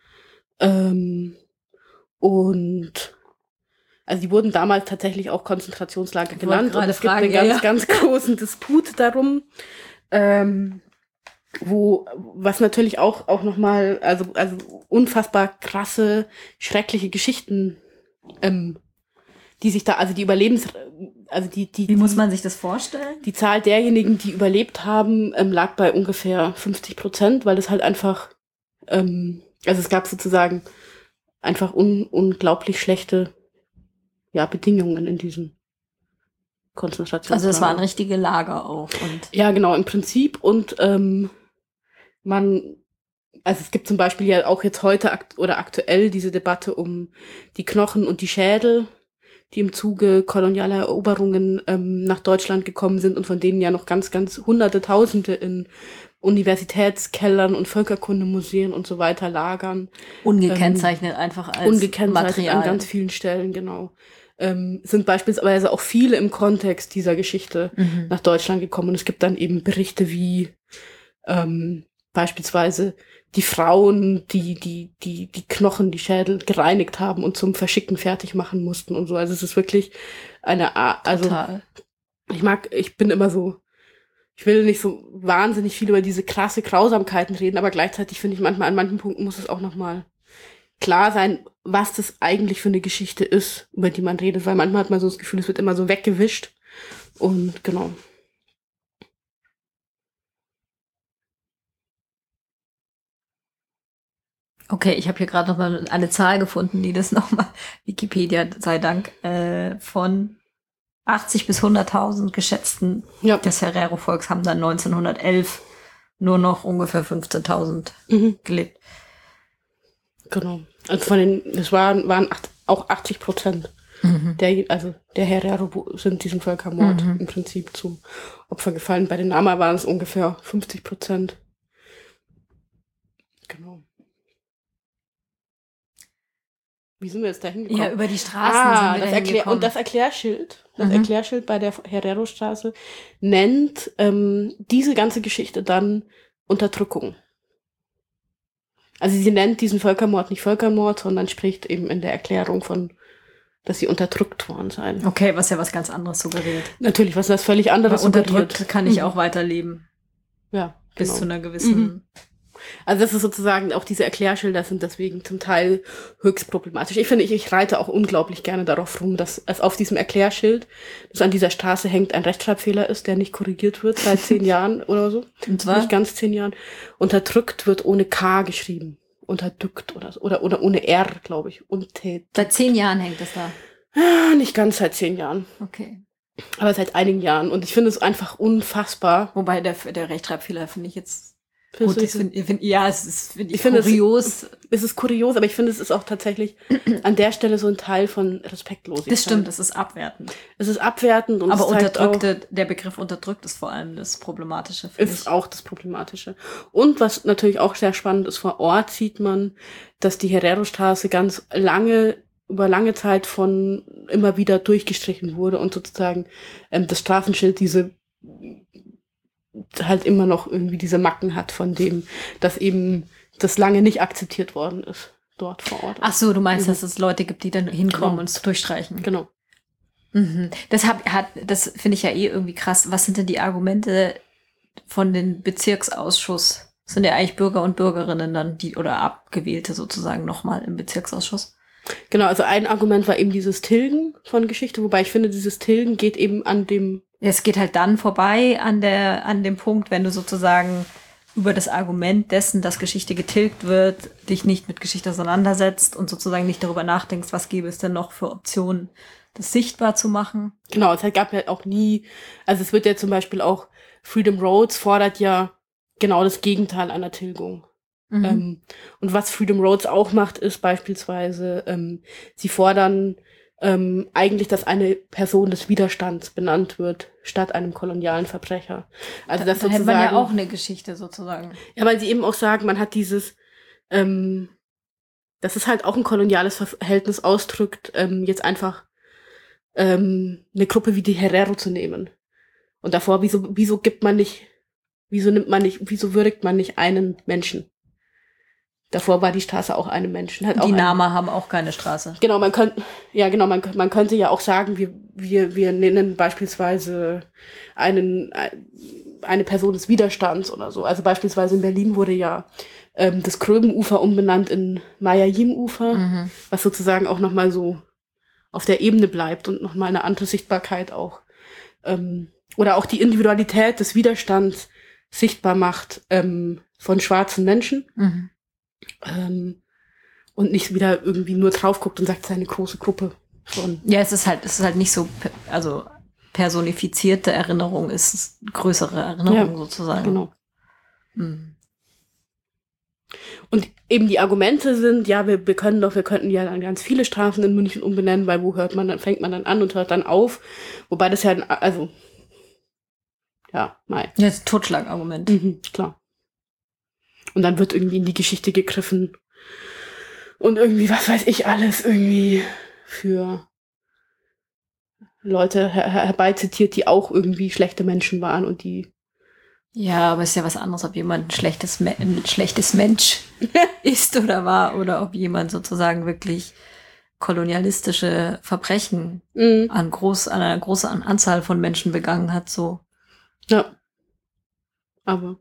Und also die wurden damals tatsächlich auch Konzentrationslager genannt. Und es gibt einen ganz großen Disput darum. was natürlich auch nochmal, also unfassbar krasse, schreckliche Geschichten, die sich da, also die Wie muss man sich das vorstellen? Die Zahl derjenigen, die überlebt haben, lag bei ungefähr 50%, weil es halt einfach, also es gab sozusagen einfach unglaublich schlechte, ja, Bedingungen in diesen Konzentrationslagern. Also das waren richtige Lager auch. Ja, genau, im Prinzip. Und also es gibt zum Beispiel ja auch jetzt heute aktuell diese Debatte um die Knochen und die Schädel, die im Zuge kolonialer Eroberungen nach Deutschland gekommen sind und von denen ja noch ganz, ganz Hunderte, Tausende in Universitätskellern und Völkerkundemuseen und so weiter lagern. Ungekennzeichnet einfach als ungekennzeichnet Material. An ganz vielen Stellen, genau. Sind beispielsweise auch viele im Kontext dieser Geschichte nach Deutschland gekommen. Und es gibt dann eben Berichte wie beispielsweise die Frauen, die Knochen, die Schädel gereinigt haben und zum Verschicken fertig machen mussten und so. Also es ist wirklich eine Art, also Total. ich bin immer so, ich will nicht so wahnsinnig viel über diese krasse Grausamkeiten reden, aber gleichzeitig finde ich manchmal, an manchen Punkten muss es auch nochmal klar sein, was das eigentlich für eine Geschichte ist, über die man redet, weil manchmal hat man so das Gefühl, es wird immer so weggewischt und genau. Okay, ich habe hier gerade nochmal eine Zahl gefunden, die das nochmal, Wikipedia sei Dank, von 80 bis 100.000 geschätzten des Herero-Volks haben dann 1911 nur noch ungefähr 15.000 gelebt. Genau. Also es waren auch 80%. Der Herero sind diesem Völkermord im Prinzip zum Opfer gefallen. Bei den Nama waren es ungefähr 50%. Genau. Wie sind wir jetzt da hingekommen? Ja, über die Straßen sind wir da hingekommen. Und das Erklärschild, bei der Herero-Straße nennt diese ganze Geschichte dann Unterdrückung. Also sie nennt diesen Völkermord nicht Völkermord, sondern spricht eben in der Erklärung von, dass sie unterdrückt worden seien. Okay, was ja was ganz anderes suggeriert. Natürlich, was das völlig anderes suggeriert. Unterdrückt kann ich auch weiterleben. Ja, bis zu einer gewissen... Also das ist sozusagen, auch diese Erklärschilder sind deswegen zum Teil höchst problematisch. Ich finde, ich reite auch unglaublich gerne darauf rum, dass es auf diesem Erklärschild, das an dieser Straße hängt, ein Rechtschreibfehler ist, der nicht korrigiert wird seit 10 Jahren oder so. Und zwar? Nicht ganz 10 Jahren. Unterdrückt wird ohne K geschrieben. Unterdrückt oder ohne R, glaube ich. Seit 10 Jahren hängt das da? Ja, nicht ganz seit 10 Jahren. Okay. Aber seit einigen Jahren. Und ich finde es einfach unfassbar. Wobei der Rechtschreibfehler finde ich jetzt... Gut, es ist kurios. Es ist kurios, aber ich finde, es ist auch tatsächlich an der Stelle so ein Teil von Respektlosigkeit. Das stimmt, es ist abwertend. Es ist abwertend. Und aber der Begriff unterdrückt ist vor allem das Problematische. Ist auch das Problematische. Und was natürlich auch sehr spannend ist, vor Ort sieht man, dass die Herero-Straße über lange Zeit immer wieder durchgestrichen wurde und sozusagen das Straßenschild halt immer noch irgendwie diese Macken hat von dem, dass eben das lange nicht akzeptiert worden ist, dort vor Ort. Ach so, du meinst, dass es Leute gibt, die dann hinkommen und es durchstreichen. Genau. Das finde ich ja irgendwie krass. Was sind denn die Argumente von den Bezirksausschuss? Das sind ja eigentlich Bürger und Bürgerinnen dann, oder Abgewählte sozusagen nochmal im Bezirksausschuss. Genau, also ein Argument war eben dieses Tilgen von Geschichte, wobei ich finde, dieses Tilgen geht eben an dem... Es geht halt dann vorbei an dem Punkt, wenn du sozusagen über das Argument dessen, dass Geschichte getilgt wird, dich nicht mit Geschichte auseinandersetzt und sozusagen nicht darüber nachdenkst, was gäbe es denn noch für Optionen, das sichtbar zu machen. Genau, es gab ja auch nie, also es wird ja zum Beispiel auch, Freedom Roads fordert ja genau das Gegenteil einer Tilgung. Und was Freedom Roads auch macht, ist beispielsweise, sie fordern eigentlich, dass eine Person des Widerstands benannt wird, statt einem kolonialen Verbrecher. Also das da hätte man ja auch eine Geschichte sozusagen. Ja, weil sie eben auch sagen, man hat dieses, dass es halt auch ein koloniales Verhältnis ausdrückt, jetzt einfach eine Gruppe wie die Herero zu nehmen. Und davor, wieso würdigt man nicht einen Menschen? Davor war die Straße auch einem Menschen. Die Nama haben auch keine Straße. Genau, man könnte ja auch sagen, wir nennen beispielsweise einen eine Person des Widerstands oder so. Also beispielsweise in Berlin wurde ja das Gröbenufer umbenannt in Maya-Yim-Ufer, was sozusagen auch nochmal so auf der Ebene bleibt und nochmal eine andere Sichtbarkeit auch oder auch die Individualität des Widerstands sichtbar macht von schwarzen Menschen und nicht wieder irgendwie nur drauf guckt und sagt, es ist eine große Gruppe von. Ja, es ist halt nicht so, also personifizierte Erinnerung ist größere Erinnerung sozusagen. Genau. Und eben die Argumente sind, ja, wir könnten ja dann ganz viele Straßen in München umbenennen, weil fängt man dann an und hört dann auf. Wobei das ja, also, ja, nein. Ja, das ist ein Totschlagargument. Klar. Und dann wird irgendwie in die Geschichte gegriffen und irgendwie, was weiß ich, alles irgendwie für Leute herbeizitiert, die auch irgendwie schlechte Menschen waren und die. Ja, aber es ist ja was anderes, ob jemand ein schlechtes Mensch ist oder war oder ob jemand sozusagen wirklich kolonialistische Verbrechen an einer großen Anzahl von Menschen begangen hat, so. Ja. Aber.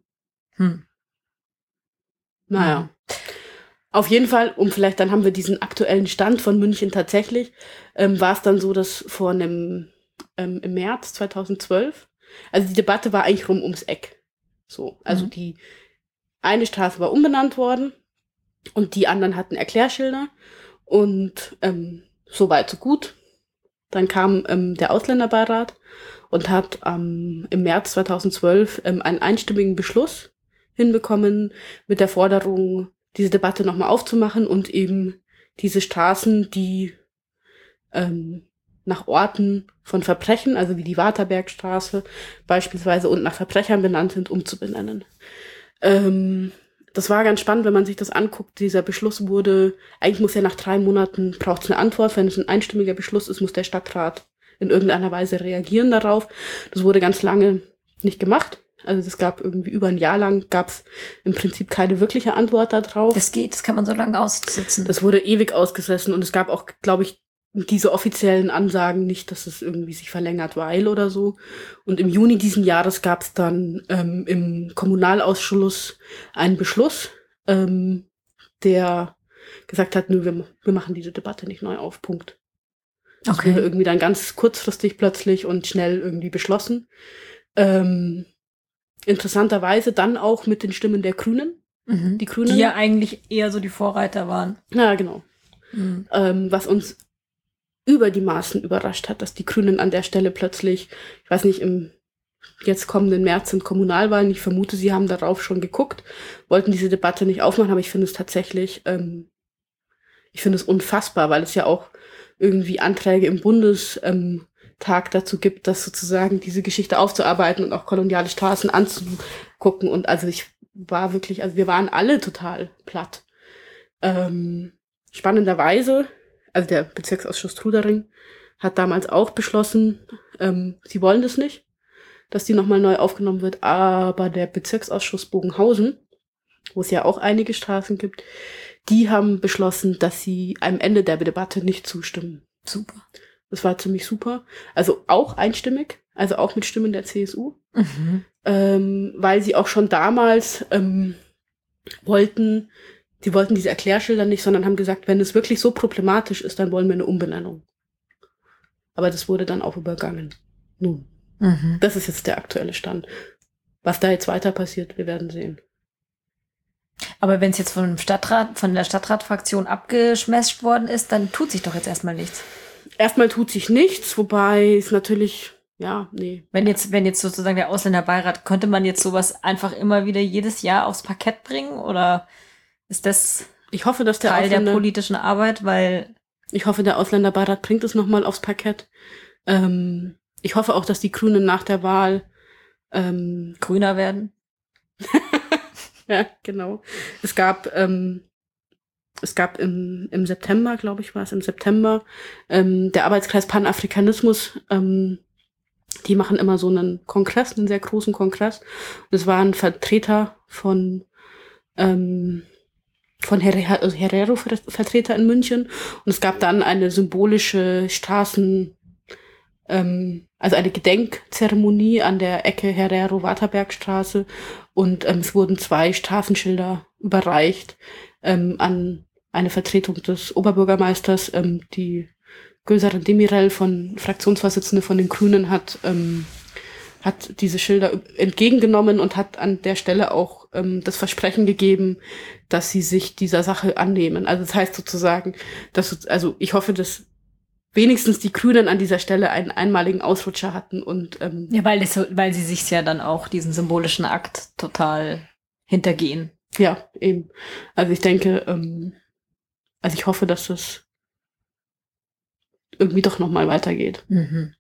Naja. Auf jeden Fall, dann haben wir diesen aktuellen Stand von München tatsächlich, war es dann so, dass im März 2012, also die Debatte war eigentlich ums Eck. So, also die eine Straße war umbenannt worden und die anderen hatten Erklärschilder und so weit, so gut. Dann kam der Ausländerbeirat und hat im März 2012 einen einstimmigen Beschluss hinbekommen mit der Forderung, diese Debatte nochmal aufzumachen und eben diese Straßen, die nach Orten von Verbrechen, also wie die Waterbergstraße beispielsweise und nach Verbrechern benannt sind, umzubenennen. Das war ganz spannend, wenn man sich das anguckt. Dieser Beschluss eigentlich muss ja nach 3 Monaten, braucht es eine Antwort. Wenn es ein einstimmiger Beschluss ist, muss der Stadtrat in irgendeiner Weise reagieren darauf. Das wurde ganz lange nicht gemacht. Also es gab irgendwie über ein Jahr lang, gab es im Prinzip keine wirkliche Antwort darauf. Das kann man so lange aussitzen. Das wurde ewig ausgesessen und es gab auch, glaube ich, diese offiziellen Ansagen nicht, dass es irgendwie sich verlängert, weil oder so. Und im Juni diesen Jahres gab es dann im Kommunalausschuss einen Beschluss, der gesagt hat, nö, wir machen diese Debatte nicht neu auf, Punkt. Das wurde irgendwie dann ganz kurzfristig plötzlich und schnell irgendwie beschlossen. Interessanterweise dann auch mit den Stimmen der Grünen. Die Grünen. Die ja eigentlich eher so die Vorreiter waren. Ja, genau. Was uns über die Maßen überrascht hat, dass die Grünen an der Stelle plötzlich, ich weiß nicht, im jetzt kommenden März sind Kommunalwahlen, ich vermute, sie haben darauf schon geguckt, wollten diese Debatte nicht aufmachen, aber ich finde es tatsächlich, ich finde es unfassbar, weil es ja auch irgendwie Anträge im Bundestag dazu gibt, das sozusagen diese Geschichte aufzuarbeiten und auch koloniale Straßen anzugucken. Und also wir waren alle total platt. Spannenderweise, also der Bezirksausschuss Trudering hat damals auch beschlossen, sie wollen das nicht, dass die nochmal neu aufgenommen wird, aber der Bezirksausschuss Bogenhausen, wo es ja auch einige Straßen gibt, die haben beschlossen, dass sie am Ende der Debatte nicht zustimmen. Super. Das war ziemlich super. Also auch einstimmig, also auch mit Stimmen der CSU, weil sie auch schon damals wollten diese Erklärschilder nicht, sondern haben gesagt, wenn es wirklich so problematisch ist, dann wollen wir eine Umbenennung. Aber das wurde dann auch übergangen. Nun, das ist jetzt der aktuelle Stand. Was da jetzt weiter passiert, wir werden sehen. Aber wenn es jetzt von der Stadtratfraktion abgeschmäscht worden ist, dann tut sich doch jetzt erstmal nichts. Erstmal tut sich nichts, wobei es natürlich, ja, nee. Wenn jetzt sozusagen der Ausländerbeirat, könnte man jetzt sowas einfach immer wieder jedes Jahr aufs Parkett bringen? Oder ist das ich hoffe, dass Teil der politischen Arbeit? Weil ich hoffe, der Ausländerbeirat bringt es nochmal aufs Parkett. Ich hoffe auch, dass die Grünen nach der Wahl grüner werden. Ja, genau. Es gab im September, glaube ich, war es im September, der Arbeitskreis Panafrikanismus, die machen immer so einen Kongress, einen sehr großen Kongress. Und es waren Vertreter von Herero-Vertreter in München. Und es gab dann eine symbolische also eine Gedenkzeremonie an der Ecke Herero-Waterbergstraße und es wurden 2 Straßenschilder überreicht an eine Vertretung des Oberbürgermeisters, die Gülseren Demirel, Fraktionsvorsitzende von den Grünen, hat diese Schilder entgegengenommen und hat an der Stelle auch das Versprechen gegeben, dass sie sich dieser Sache annehmen. Also das heißt sozusagen, also ich hoffe, dass wenigstens die Grünen an dieser Stelle einen einmaligen Ausrutscher hatten und ja, weil sie sich ja dann auch diesen symbolischen Akt total hintergehen. Ja, eben. Also ich denke, also ich hoffe, dass das irgendwie doch nochmal weitergeht. Mhm.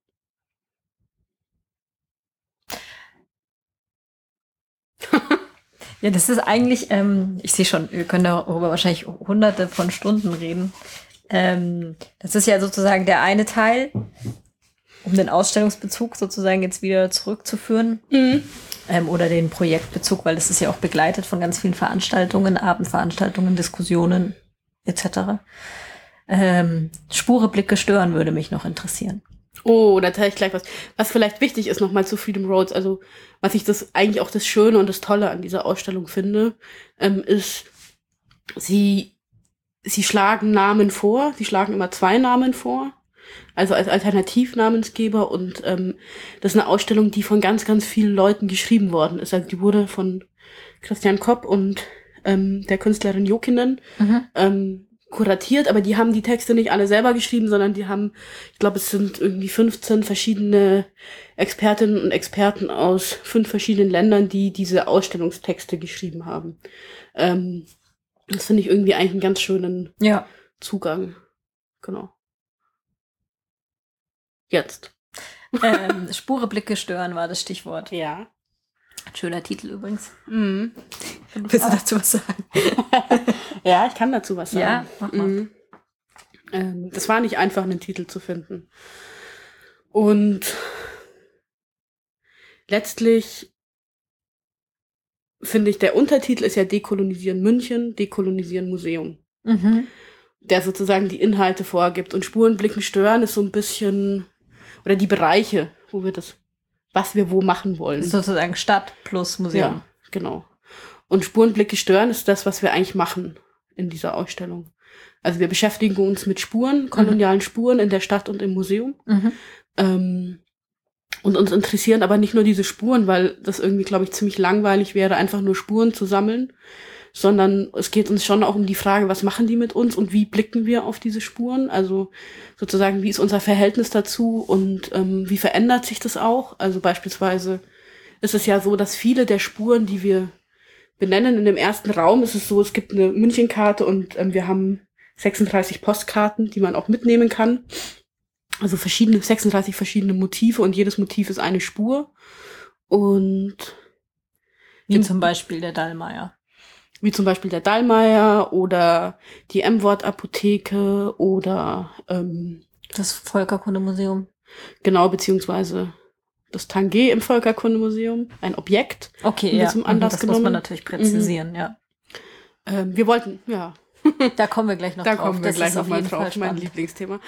Ja, das ist eigentlich, ich sehe schon, wir können darüber wahrscheinlich hunderte von Stunden reden. Das ist ja sozusagen der eine Teil, um den Ausstellungsbezug sozusagen jetzt wieder zurückzuführen. Mhm. Oder den Projektbezug, weil das ist ja auch begleitet von ganz vielen Veranstaltungen, Abendveranstaltungen, Diskussionen etc. Spureblicke stören würde mich noch interessieren. Oh, da teile ich gleich was. Was vielleicht wichtig ist nochmal zu Freedom Roads, also was ich das eigentlich auch das Schöne und das Tolle an dieser Ausstellung finde, ist, sie schlagen Namen vor, sie schlagen immer 2 Namen vor, also als Alternativnamensgeber und das ist eine Ausstellung, die von ganz, ganz vielen Leuten geschrieben worden ist. Also die wurde von Christian Kopp und der Künstlerin Jokinen kuratiert, aber die haben die Texte nicht alle selber geschrieben, sondern die haben, ich glaube, es sind irgendwie 15 verschiedene Expertinnen und Experten aus 5 verschiedenen Ländern, die diese Ausstellungstexte geschrieben haben. Das finde ich irgendwie eigentlich einen ganz schönen Zugang. Genau. Jetzt. Spureblicke stören war das Stichwort. Ja. Schöner Titel übrigens. Mhm. Willst du dazu was sagen? Ja, ich kann dazu was sagen. Ja, mach mal. Das war nicht einfach, einen Titel zu finden. Und letztlich finde ich, der Untertitel ist ja Dekolonisieren München, Dekolonisieren Museum. Mhm. Der sozusagen die Inhalte vorgibt. Und Spurenblicken stören ist so ein bisschen, oder die Bereiche, wo wir das, was wir wo machen wollen. Sozusagen Stadt plus Museum. Ja, genau. Und Spurenblicke stören ist das, was wir eigentlich machen in dieser Ausstellung. Also wir beschäftigen uns mit Spuren, kolonialen Spuren in der Stadt und im Museum. Mhm. Und uns interessieren aber nicht nur diese Spuren, weil das irgendwie, glaube ich, ziemlich langweilig wäre, einfach nur Spuren zu sammeln, sondern es geht uns schon auch um die Frage, was machen die mit uns und wie blicken wir auf diese Spuren? Also sozusagen, wie ist unser Verhältnis dazu und wie verändert sich das auch? Also beispielsweise ist es ja so, dass viele der Spuren, die wir benennen in dem ersten Raum, ist es so, es gibt eine Münchenkarte und wir haben 36 Postkarten, die man auch mitnehmen kann. Also 36 verschiedene Motive und jedes Motiv ist eine Spur. Und Wie zum Beispiel der Dallmayr. Wie zum Beispiel der Dallmayr oder die M-Wort-Apotheke oder das Völkerkundemuseum. Genau, beziehungsweise das Tanguay im Völkerkundemuseum. Ein Objekt. Okay, ja. Zum Anlass das genommen. Muss man natürlich präzisieren, ja. Wir wollten, ja. Da kommen wir gleich noch drauf. drauf. Da kommen wir gleich noch mal drauf. Mein Lieblingsthema.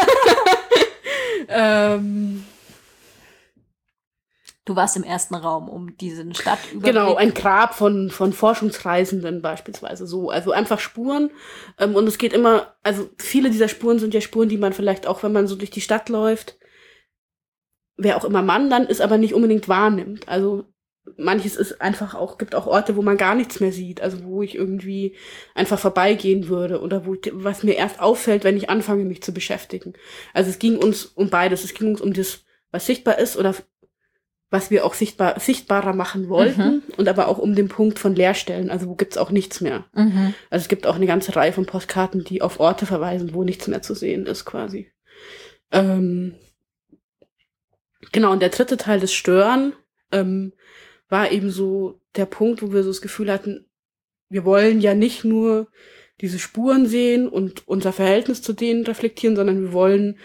Du warst im ersten Raum, um diesen Stadtüberblick. Genau, ein Grab von Forschungsreisenden beispielsweise so. Also einfach Spuren. Und es geht immer, also viele dieser Spuren sind ja Spuren, die man vielleicht auch, wenn man so durch die Stadt läuft, wer auch immer man dann ist, aber nicht unbedingt wahrnimmt. Also manches ist einfach auch, gibt auch Orte, wo man gar nichts mehr sieht. Also wo ich irgendwie einfach vorbeigehen würde oder was mir erst auffällt, wenn ich anfange, mich zu beschäftigen. Also es ging uns um beides. Es ging uns um das, was sichtbar ist oder was wir auch sichtbarer machen wollten und aber auch um den Punkt von Leerstellen, also wo gibt's auch nichts mehr. Also es gibt auch eine ganze Reihe von Postkarten, die auf Orte verweisen, wo nichts mehr zu sehen ist quasi. Genau, und der dritte Teil, des Stören, war eben so der Punkt, wo wir so das Gefühl hatten, wir wollen ja nicht nur diese Spuren sehen und unser Verhältnis zu denen reflektieren, sondern wir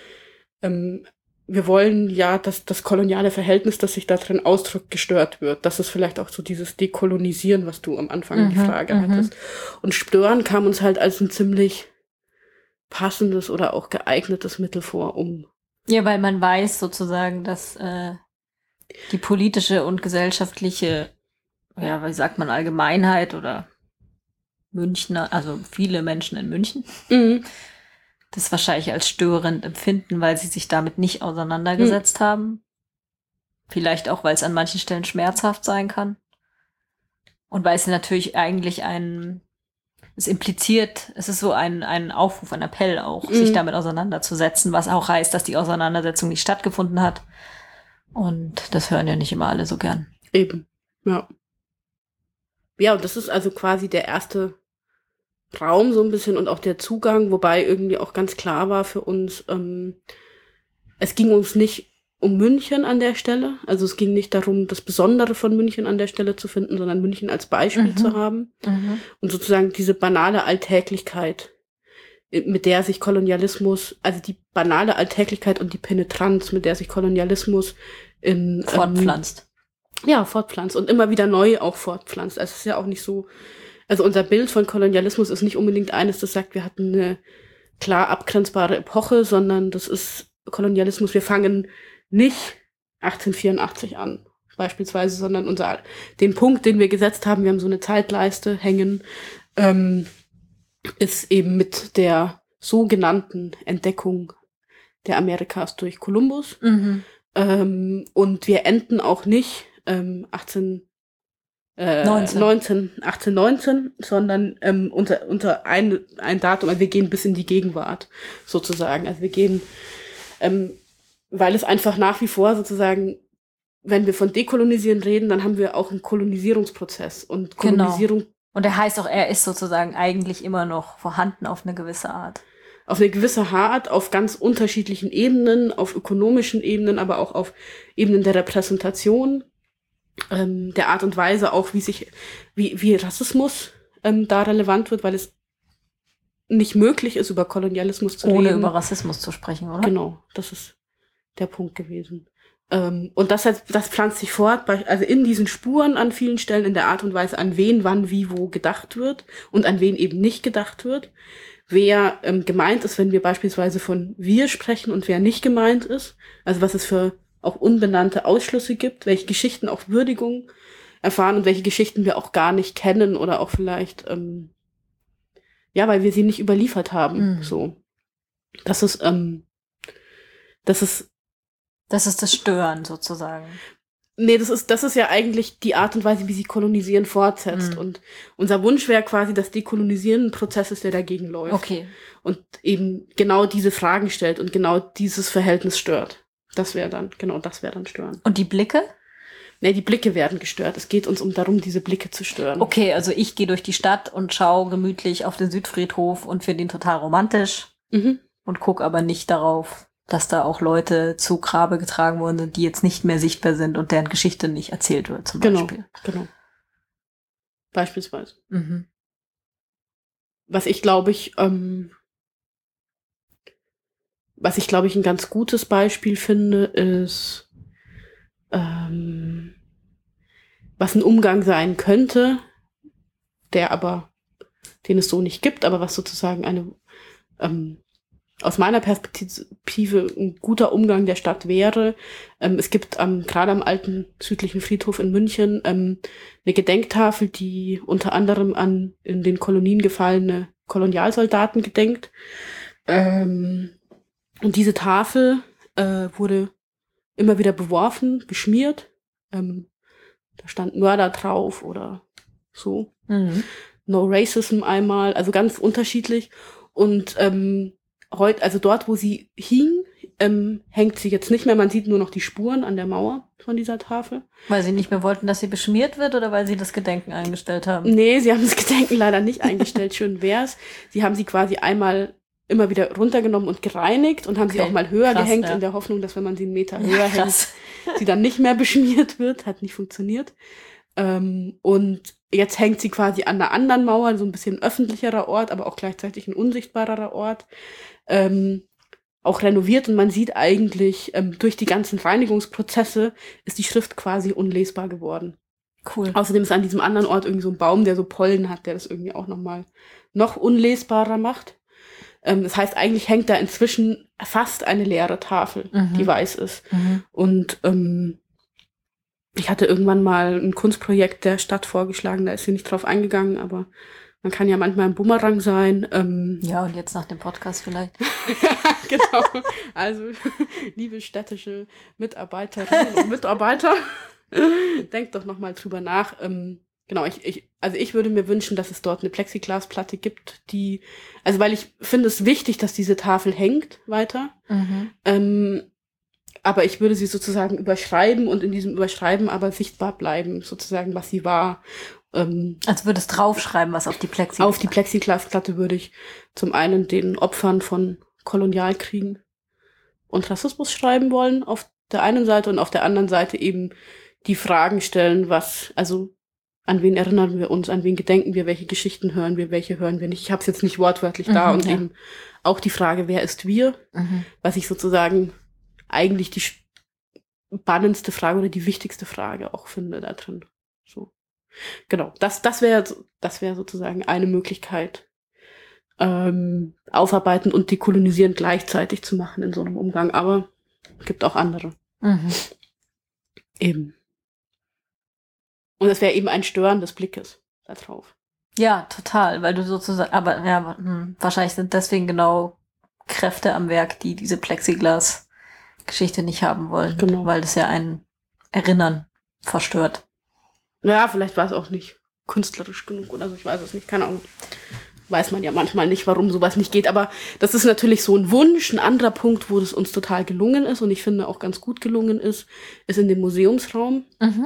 wollen ja, dass das koloniale Verhältnis, das sich da drin ausdrückt, gestört wird. Das ist vielleicht auch so dieses Dekolonisieren, was du am Anfang die Frage hattest. Und Stören kam uns halt als ein ziemlich passendes oder auch geeignetes Mittel vor, um Ja, weil man weiß sozusagen, dass die politische und gesellschaftliche, ja, wie sagt man, Allgemeinheit oder Münchner, also viele Menschen in München, das wahrscheinlich als störend empfinden, weil sie sich damit nicht auseinandergesetzt haben. Vielleicht auch, weil es an manchen Stellen schmerzhaft sein kann. Und weil es natürlich eigentlich es impliziert, es ist so ein Aufruf, ein Appell auch, sich damit auseinanderzusetzen, was auch heißt, dass die Auseinandersetzung nicht stattgefunden hat. Und das hören ja nicht immer alle so gern. Eben, ja. Ja, und das ist also quasi der erste Raum so ein bisschen und auch der Zugang, wobei irgendwie auch ganz klar war für uns, es ging uns nicht um München an der Stelle. Also es ging nicht darum, das Besondere von München an der Stelle zu finden, sondern München als Beispiel zu haben. Und sozusagen diese banale Alltäglichkeit, mit der sich Kolonialismus, also die banale Alltäglichkeit und die Penetranz, mit der sich Kolonialismus fortpflanzt. Fortpflanzt und immer wieder neu auch fortpflanzt. Also es ist ja auch nicht so, also unser Bild von Kolonialismus ist nicht unbedingt eines, das sagt, wir hatten eine klar abgrenzbare Epoche, sondern das ist Kolonialismus, wir fangen nicht 1884 an, beispielsweise, sondern den Punkt, den wir gesetzt haben, wir haben so eine Zeitleiste hängen, ist eben mit der sogenannten Entdeckung der Amerikas durch Kolumbus. Und wir enden auch nicht 1819, sondern unter ein Datum, also wir gehen bis in die Gegenwart sozusagen. Also wir gehen, weil es einfach nach wie vor sozusagen, wenn wir von Dekolonisieren reden, dann haben wir auch einen Kolonisierungsprozess. Und Kolonisierung. Genau. Und er heißt auch, er ist sozusagen eigentlich immer noch vorhanden auf eine gewisse Art. Auf eine gewisse Art, auf ganz unterschiedlichen Ebenen, auf ökonomischen Ebenen, aber auch auf Ebenen der Repräsentation, der Art und Weise auch, wie Rassismus da relevant wird, weil es nicht möglich ist, über Kolonialismus zu reden. Ohne über Rassismus zu sprechen, oder? Genau, das ist der Punkt gewesen. Und das pflanzt sich fort, also in diesen Spuren an vielen Stellen, in der Art und Weise, an wen, wann, wie, wo gedacht wird und an wen eben nicht gedacht wird. Wer gemeint ist, wenn wir beispielsweise von wir sprechen und wer nicht gemeint ist. Also was es für auch unbenannte Ausschlüsse gibt, welche Geschichten auch Würdigung erfahren und welche Geschichten wir auch gar nicht kennen oder auch vielleicht, weil wir sie nicht überliefert haben. So. Das ist das Stören sozusagen. Nee, das ist ja eigentlich die Art und Weise, wie sie Kolonisieren fortsetzt. Und unser Wunsch wäre quasi, dass Dekolonisieren ein Prozess ist, der dagegen läuft. Okay. Und eben genau diese Fragen stellt und genau dieses Verhältnis stört. Das wäre dann Stören. Und die Blicke? Nee, die Blicke werden gestört. Es geht uns darum, diese Blicke zu stören. Okay, also ich gehe durch die Stadt und schaue gemütlich auf den Südfriedhof und finde ihn total romantisch und gucke aber nicht darauf, dass da auch Leute zu Grabe getragen wurden, die jetzt nicht mehr sichtbar sind und deren Geschichte nicht erzählt wird, zum Beispiel. Genau. Beispielsweise. Was ich glaube ich, ein ganz gutes Beispiel finde, ist, was ein Umgang sein könnte, den es so nicht gibt, aber was sozusagen aus meiner Perspektive ein guter Umgang der Stadt wäre. Es gibt gerade am alten südlichen Friedhof in München eine Gedenktafel, die unter anderem an in den Kolonien gefallene Kolonialsoldaten gedenkt. Und diese Tafel wurde immer wieder beworfen, beschmiert. Da stand Mörder drauf oder so. No Racism einmal, also ganz unterschiedlich. Und heute, also dort, wo sie hing, hängt sie jetzt nicht mehr. Man sieht nur noch die Spuren an der Mauer von dieser Tafel. Weil sie nicht mehr wollten, dass sie beschmiert wird oder weil sie das Gedenken eingestellt haben? Nee, sie haben das Gedenken leider nicht eingestellt. Schön wär's. Sie haben sie quasi einmal immer wieder runtergenommen und gereinigt und haben sie auch mal höher gehängt, in der Hoffnung, dass wenn man sie einen Meter höher hängt, sie dann nicht mehr beschmiert wird. Hat nicht funktioniert. Und jetzt hängt sie quasi an einer anderen Mauer, so ein bisschen öffentlicherer Ort, aber auch gleichzeitig ein unsichtbarerer Ort. Auch renoviert und man sieht eigentlich, durch die ganzen Reinigungsprozesse ist die Schrift quasi unlesbar geworden. Cool. Außerdem ist an diesem anderen Ort irgendwie so ein Baum, der so Pollen hat, der das irgendwie auch noch unlesbarer macht. Das heißt, eigentlich hängt da inzwischen fast eine leere Tafel, die weiß ist. Und ich hatte irgendwann mal ein Kunstprojekt der Stadt vorgeschlagen, da ist sie nicht drauf eingegangen, aber man kann ja manchmal ein Bumerang sein. Ja, und jetzt nach dem Podcast vielleicht. Genau. Also, liebe städtische Mitarbeiterinnen und Mitarbeiter, denkt doch nochmal drüber nach. Genau, ich würde mir wünschen, dass es dort eine Plexiglasplatte gibt, weil ich finde es wichtig, dass diese Tafel hängt weiter. Aber ich würde sie sozusagen überschreiben und in diesem Überschreiben aber sichtbar bleiben, sozusagen, was sie war. Also würdest draufschreiben, was auf die Plexiglasplatte. Auf die Plexiglasplatte würde ich zum einen den Opfern von Kolonialkriegen und Rassismus schreiben wollen, auf der einen Seite, und auf der anderen Seite eben die Fragen stellen, an wen erinnern wir uns, an wen gedenken wir, welche Geschichten hören wir, welche hören wir nicht. Ich habe es jetzt nicht wortwörtlich da und eben auch die Frage, wer ist wir, was ich sozusagen eigentlich die spannendste Frage oder die wichtigste Frage auch finde da drin. So. Genau, das wäre sozusagen eine Möglichkeit, aufarbeiten und dekolonisieren gleichzeitig zu machen in so einem Umgang, aber es gibt auch andere. Eben. Und das wäre eben ein Stören des Blickes da drauf. Ja, total, weil du sozusagen, aber ja, wahrscheinlich sind deswegen genau Kräfte am Werk, die diese Plexiglas-Geschichte nicht haben wollen, genau. Weil das ja ein Erinnern verstört. Ja, vielleicht war es auch nicht künstlerisch genug oder so, ich weiß es nicht, keine Ahnung. Weiß man ja manchmal nicht, warum sowas nicht geht, aber das ist natürlich so ein Wunsch. Ein anderer Punkt, wo das uns total gelungen ist und ich finde auch ganz gut gelungen ist in dem Museumsraum.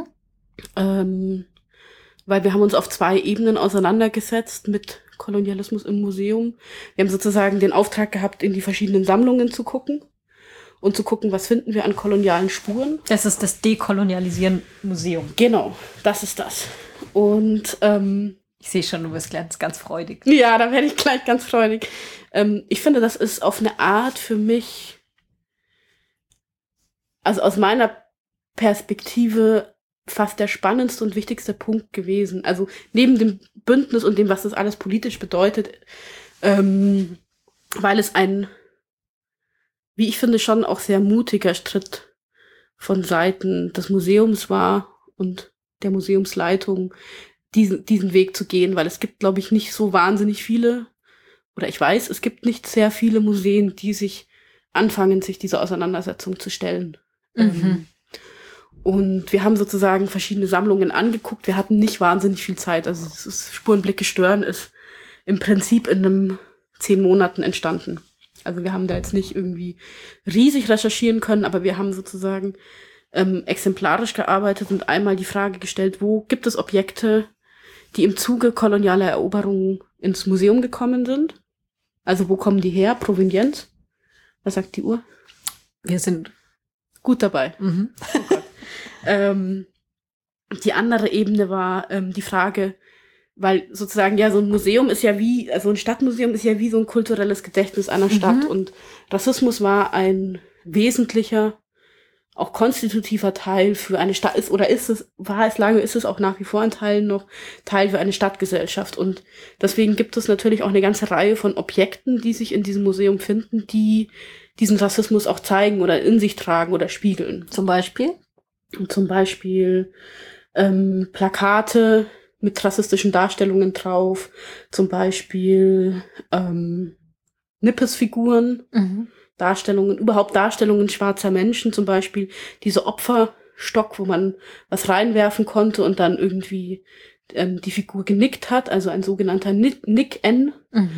Weil wir haben uns auf 2 Ebenen auseinandergesetzt mit Kolonialismus im Museum. Wir haben sozusagen den Auftrag gehabt, in die verschiedenen Sammlungen zu gucken und zu gucken, was finden wir an kolonialen Spuren. Das ist das Dekolonialisieren-Museum. Genau, das ist das. Und ich sehe schon, du wirst gleich ganz freudig. Ja, da werde ich gleich ganz freudig. Ich finde, das ist auf eine Art für mich, also aus meiner Perspektive, fast der spannendste und wichtigste Punkt gewesen. Also neben dem Bündnis und dem, was das alles politisch bedeutet, weil es ein, wie ich finde, schon auch sehr mutiger Schritt von Seiten des Museums war und der Museumsleitung, diesen Weg zu gehen, weil es gibt, glaube ich, nicht so wahnsinnig viele, oder ich weiß, es gibt nicht sehr viele Museen, die sich anfangen, sich dieser Auseinandersetzung zu stellen. Und wir haben sozusagen verschiedene Sammlungen angeguckt. Wir hatten nicht wahnsinnig viel Zeit. Also das Spurenblicke stören ist im Prinzip in einem 10 Monaten entstanden. Also wir haben da jetzt nicht irgendwie riesig recherchieren können, aber wir haben sozusagen exemplarisch gearbeitet und einmal die Frage gestellt, wo gibt es Objekte, die im Zuge kolonialer Eroberungen ins Museum gekommen sind? Also wo kommen die her? Provenienz? Was sagt die Uhr? Wir sind gut dabei. Oh Gott. Die andere Ebene war die Frage, weil sozusagen ja so ein Museum ist ja wie, also ein Stadtmuseum ist ja wie so ein kulturelles Gedächtnis einer Stadt und Rassismus war ein wesentlicher, auch konstitutiver Teil für eine Stadt, war es auch nach wie vor in Teilen noch Teil für eine Stadtgesellschaft und deswegen gibt es natürlich auch eine ganze Reihe von Objekten, die sich in diesem Museum finden, die diesen Rassismus auch zeigen oder in sich tragen oder spiegeln. Zum Beispiel? Plakate mit rassistischen Darstellungen drauf, zum Beispiel Nippes-Figuren, Darstellungen schwarzer Menschen, zum Beispiel diese Opferstock, wo man was reinwerfen konnte und dann irgendwie die Figur genickt hat, also ein sogenannter Nick-N.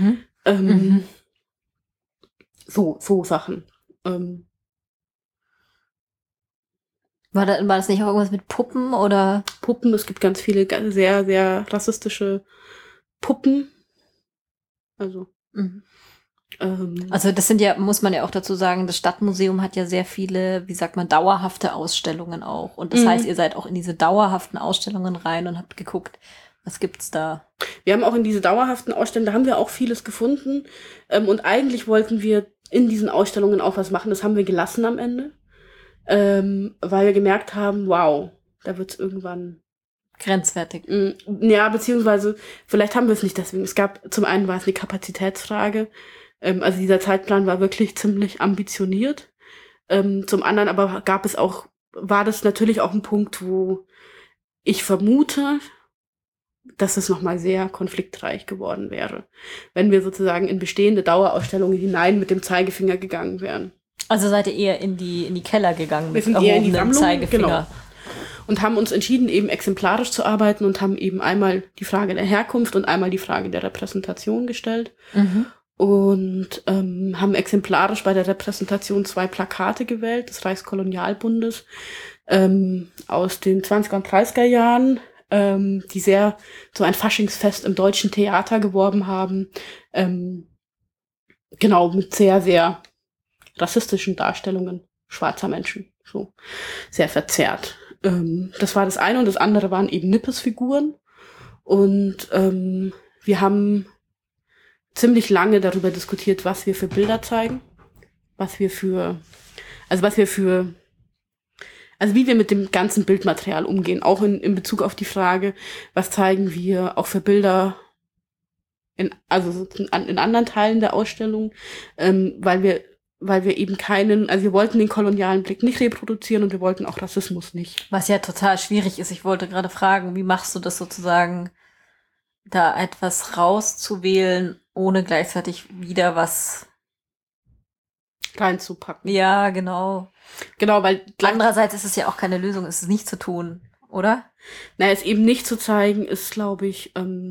So Sachen. War das nicht auch irgendwas mit Puppen oder? Puppen, es gibt ganz viele sehr, sehr rassistische Puppen. Also. Also das sind ja, muss man ja auch dazu sagen, das Stadtmuseum hat ja sehr viele, wie sagt man, dauerhafte Ausstellungen auch. Und das heißt, ihr seid auch in diese dauerhaften Ausstellungen rein und habt geguckt, was gibt's da? Wir haben auch in diese dauerhaften Ausstellungen, da haben wir auch vieles gefunden. Und eigentlich wollten wir in diesen Ausstellungen auch was machen. Das haben wir gelassen am Ende. Weil wir gemerkt haben, wow, da wird's irgendwann grenzwertig. Ja, beziehungsweise vielleicht haben wir es nicht deswegen. Zum einen war es eine Kapazitätsfrage. Also dieser Zeitplan war wirklich ziemlich ambitioniert. Zum anderen aber war das natürlich auch ein Punkt, wo ich vermute, dass es nochmal sehr konfliktreich geworden wäre, wenn wir sozusagen in bestehende Dauerausstellungen hinein mit dem Zeigefinger gegangen wären. Also seid ihr eher in die Keller gegangen mit erhobenem Zeigefinger? Genau. Und haben uns entschieden, eben exemplarisch zu arbeiten und haben eben einmal die Frage der Herkunft und einmal die Frage der Repräsentation gestellt. Und haben exemplarisch bei der Repräsentation 2 Plakate gewählt, des Reichskolonialbundes, aus den 20er und 30er Jahren, die sehr so ein Faschingsfest im deutschen Theater geworben haben. Genau, mit sehr, sehr rassistischen Darstellungen schwarzer Menschen. So sehr verzerrt. Das war das eine und das andere waren eben Nippes-Figuren. Und wir haben ziemlich lange darüber diskutiert, was wir für Bilder zeigen, wie wir mit dem ganzen Bildmaterial umgehen, auch in Bezug auf die Frage, was zeigen wir auch für Bilder in anderen Teilen der Ausstellung, weil wir eben wir wollten den kolonialen Blick nicht reproduzieren und wir wollten auch Rassismus nicht. Was ja total schwierig ist. Ich wollte gerade fragen, wie machst du das sozusagen, da etwas rauszuwählen, ohne gleichzeitig wieder was reinzupacken. Ja, genau. Genau, weil andererseits ist es ja auch keine Lösung, es nicht zu tun, oder? Naja, es eben nicht zu zeigen, ist, glaube ich,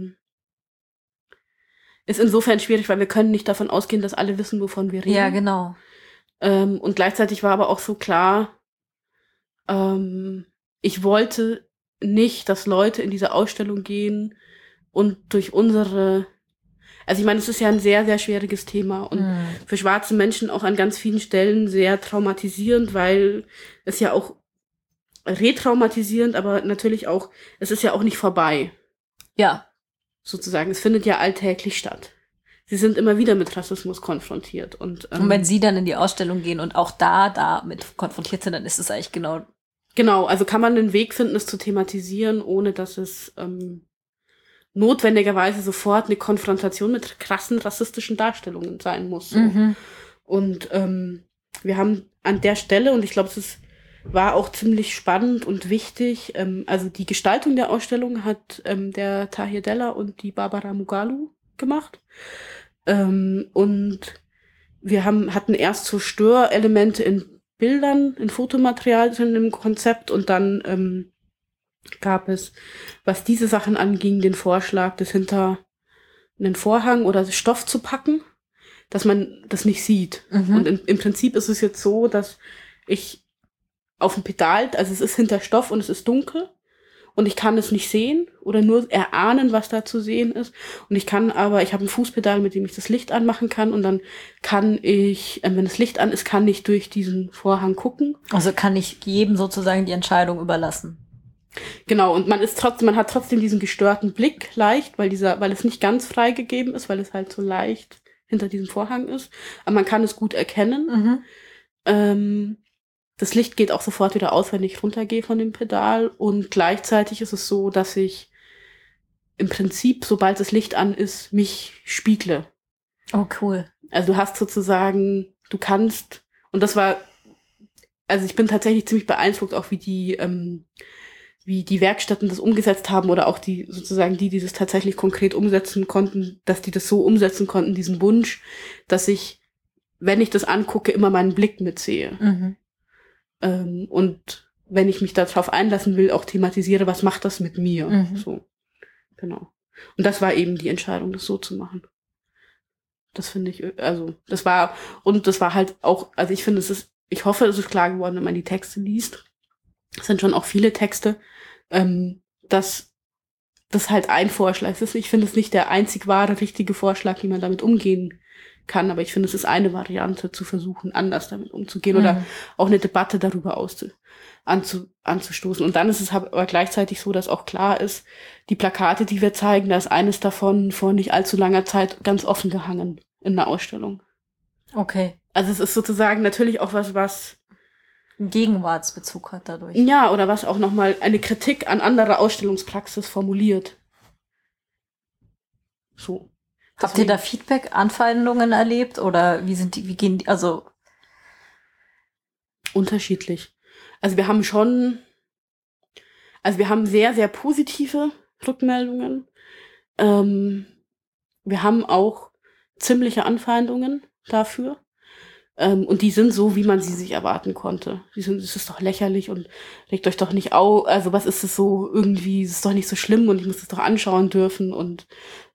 ist insofern schwierig, weil wir können nicht davon ausgehen, dass alle wissen, wovon wir reden. Ja, genau. Und gleichzeitig war aber auch so klar, ich wollte nicht, dass Leute in diese Ausstellung gehen und durch also ich meine, es ist ja ein sehr, sehr schwieriges Thema und für schwarze Menschen auch an ganz vielen Stellen sehr traumatisierend, weil es ja auch retraumatisierend, aber natürlich auch, es ist ja auch nicht vorbei. Ja. Sozusagen, es findet ja alltäglich statt. Sie sind immer wieder mit Rassismus konfrontiert. Und wenn sie dann in die Ausstellung gehen und auch da mit konfrontiert sind, dann ist es eigentlich genau... Genau, also kann man einen Weg finden, es zu thematisieren, ohne dass es notwendigerweise sofort eine Konfrontation mit krassen rassistischen Darstellungen sein muss. So. Und wir haben an der Stelle, und ich glaube, war auch ziemlich spannend und wichtig, also die Gestaltung der Ausstellung hat der Tahir Della und die Barbara Mugalu gemacht. Und wir hatten erst so Störelemente in Bildern, in Fotomaterial drin im Konzept und dann gab es, was diese Sachen anging, den Vorschlag, das hinter einen Vorhang oder Stoff zu packen, dass man das nicht sieht. Und im Prinzip ist es jetzt so, dass ich auf dem Pedal, also es ist hinter Stoff und es ist dunkel und ich kann es nicht sehen oder nur erahnen, was da zu sehen ist. Und ich habe ein Fußpedal, mit dem ich das Licht anmachen kann und dann kann ich, wenn das Licht an ist, kann ich durch diesen Vorhang gucken. Also kann ich jedem sozusagen die Entscheidung überlassen. Genau, und man hat trotzdem diesen gestörten Blick leicht, weil es nicht ganz freigegeben ist, weil es halt so leicht hinter diesem Vorhang ist. Aber man kann es gut erkennen. Das Licht geht auch sofort wieder aus, wenn ich runtergehe von dem Pedal. Und gleichzeitig ist es so, dass ich im Prinzip, sobald das Licht an ist, mich spiegle. Oh, cool. Also du hast sozusagen, und das war, also ich bin tatsächlich ziemlich beeindruckt, auch wie die Werkstätten das umgesetzt haben oder auch die das tatsächlich konkret umsetzen konnten, dass die das so umsetzen konnten, diesen Wunsch, dass ich, wenn ich das angucke, immer meinen Blick mitsehe. Und wenn ich mich darauf einlassen will, auch thematisiere, was macht das mit mir? So, genau. Und das war eben die Entscheidung, das so zu machen. Das finde ich, das war halt auch, also ich finde, ich hoffe, es ist klar geworden, wenn man die Texte liest. Es sind schon auch viele Texte, dass das halt ein Vorschlag ist. Ich finde es nicht der einzig wahre, richtige Vorschlag, wie man damit umgehen kann, aber ich finde, es ist eine Variante, zu versuchen, anders damit umzugehen oder auch eine Debatte darüber anzustoßen. Und dann ist es aber gleichzeitig so, dass auch klar ist, die Plakate, die wir zeigen, da ist eines davon vor nicht allzu langer Zeit ganz offen gehangen in der Ausstellung. Okay. Also es ist sozusagen natürlich auch was einen Gegenwartsbezug hat dadurch. Ja, oder was auch nochmal eine Kritik an anderer Ausstellungspraxis formuliert. So. Habt ihr da Feedback, Anfeindungen erlebt oder wie gehen die, also? Unterschiedlich. Also wir haben sehr, sehr positive Rückmeldungen. Wir haben auch ziemliche Anfeindungen dafür. Und die sind so, wie man sie sich erwarten konnte. Es ist doch lächerlich und regt euch doch nicht auf. Also was ist es so irgendwie, es ist doch nicht so schlimm und ich muss es doch anschauen dürfen und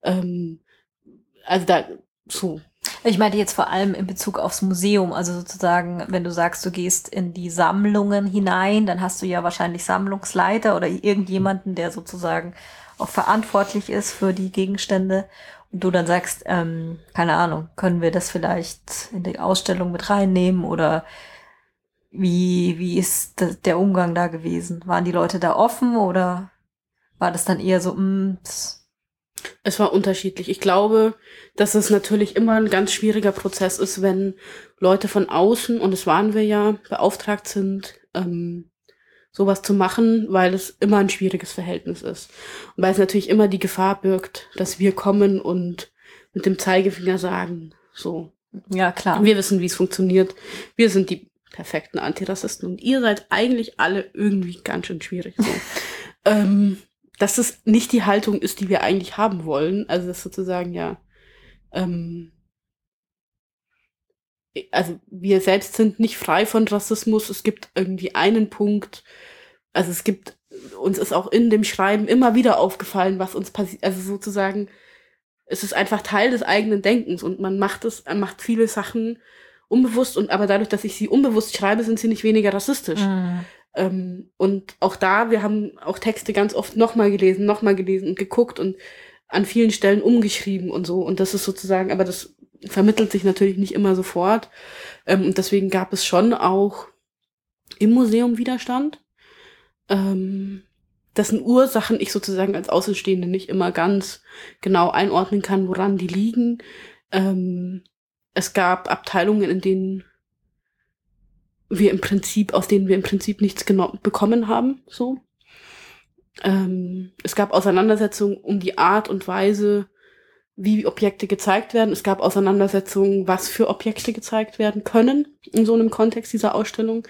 also da so. Ich meinte jetzt vor allem in Bezug aufs Museum, also sozusagen, wenn du sagst, du gehst in die Sammlungen hinein, dann hast du ja wahrscheinlich Sammlungsleiter oder irgendjemanden, der sozusagen auch verantwortlich ist für die Gegenstände. Und du dann sagst, keine Ahnung, können wir das vielleicht in die Ausstellung mit reinnehmen oder wie ist der Umgang da gewesen? Waren die Leute da offen oder war das dann eher so, Es war unterschiedlich. Ich glaube, dass es natürlich immer ein ganz schwieriger Prozess ist, wenn Leute von außen, und es waren wir ja, beauftragt sind, sowas zu machen, weil es immer ein schwieriges Verhältnis ist. Und weil es natürlich immer die Gefahr birgt, dass wir kommen und mit dem Zeigefinger sagen, so. Ja, klar. Wir wissen, wie es funktioniert. Wir sind die perfekten Antirassisten und ihr seid eigentlich alle irgendwie ganz schön schwierig. So. Dass es nicht die Haltung ist, die wir eigentlich haben wollen. Also das sozusagen ja, also wir selbst sind nicht frei von Rassismus. Es gibt irgendwie einen Punkt, also uns ist auch in dem Schreiben immer wieder aufgefallen, was uns passiert. Also sozusagen, es ist einfach Teil des eigenen Denkens und man macht viele Sachen unbewusst aber dadurch, dass ich sie unbewusst schreibe, sind sie nicht weniger rassistisch. Und auch wir haben auch Texte ganz oft nochmal gelesen und geguckt und an vielen Stellen umgeschrieben und so. Und das ist sozusagen, aber das vermittelt sich natürlich nicht immer sofort. Und deswegen gab es schon auch im Museum Widerstand. Dessen Ursachen ich sozusagen als Außenstehende nicht immer ganz genau einordnen kann, woran die liegen. Es gab Abteilungen, aus denen wir im Prinzip nichts bekommen haben, so. Es gab Auseinandersetzungen um die Art und Weise, wie Objekte gezeigt werden. Es gab Auseinandersetzungen, was für Objekte gezeigt werden können in so einem Kontext dieser Ausstellung.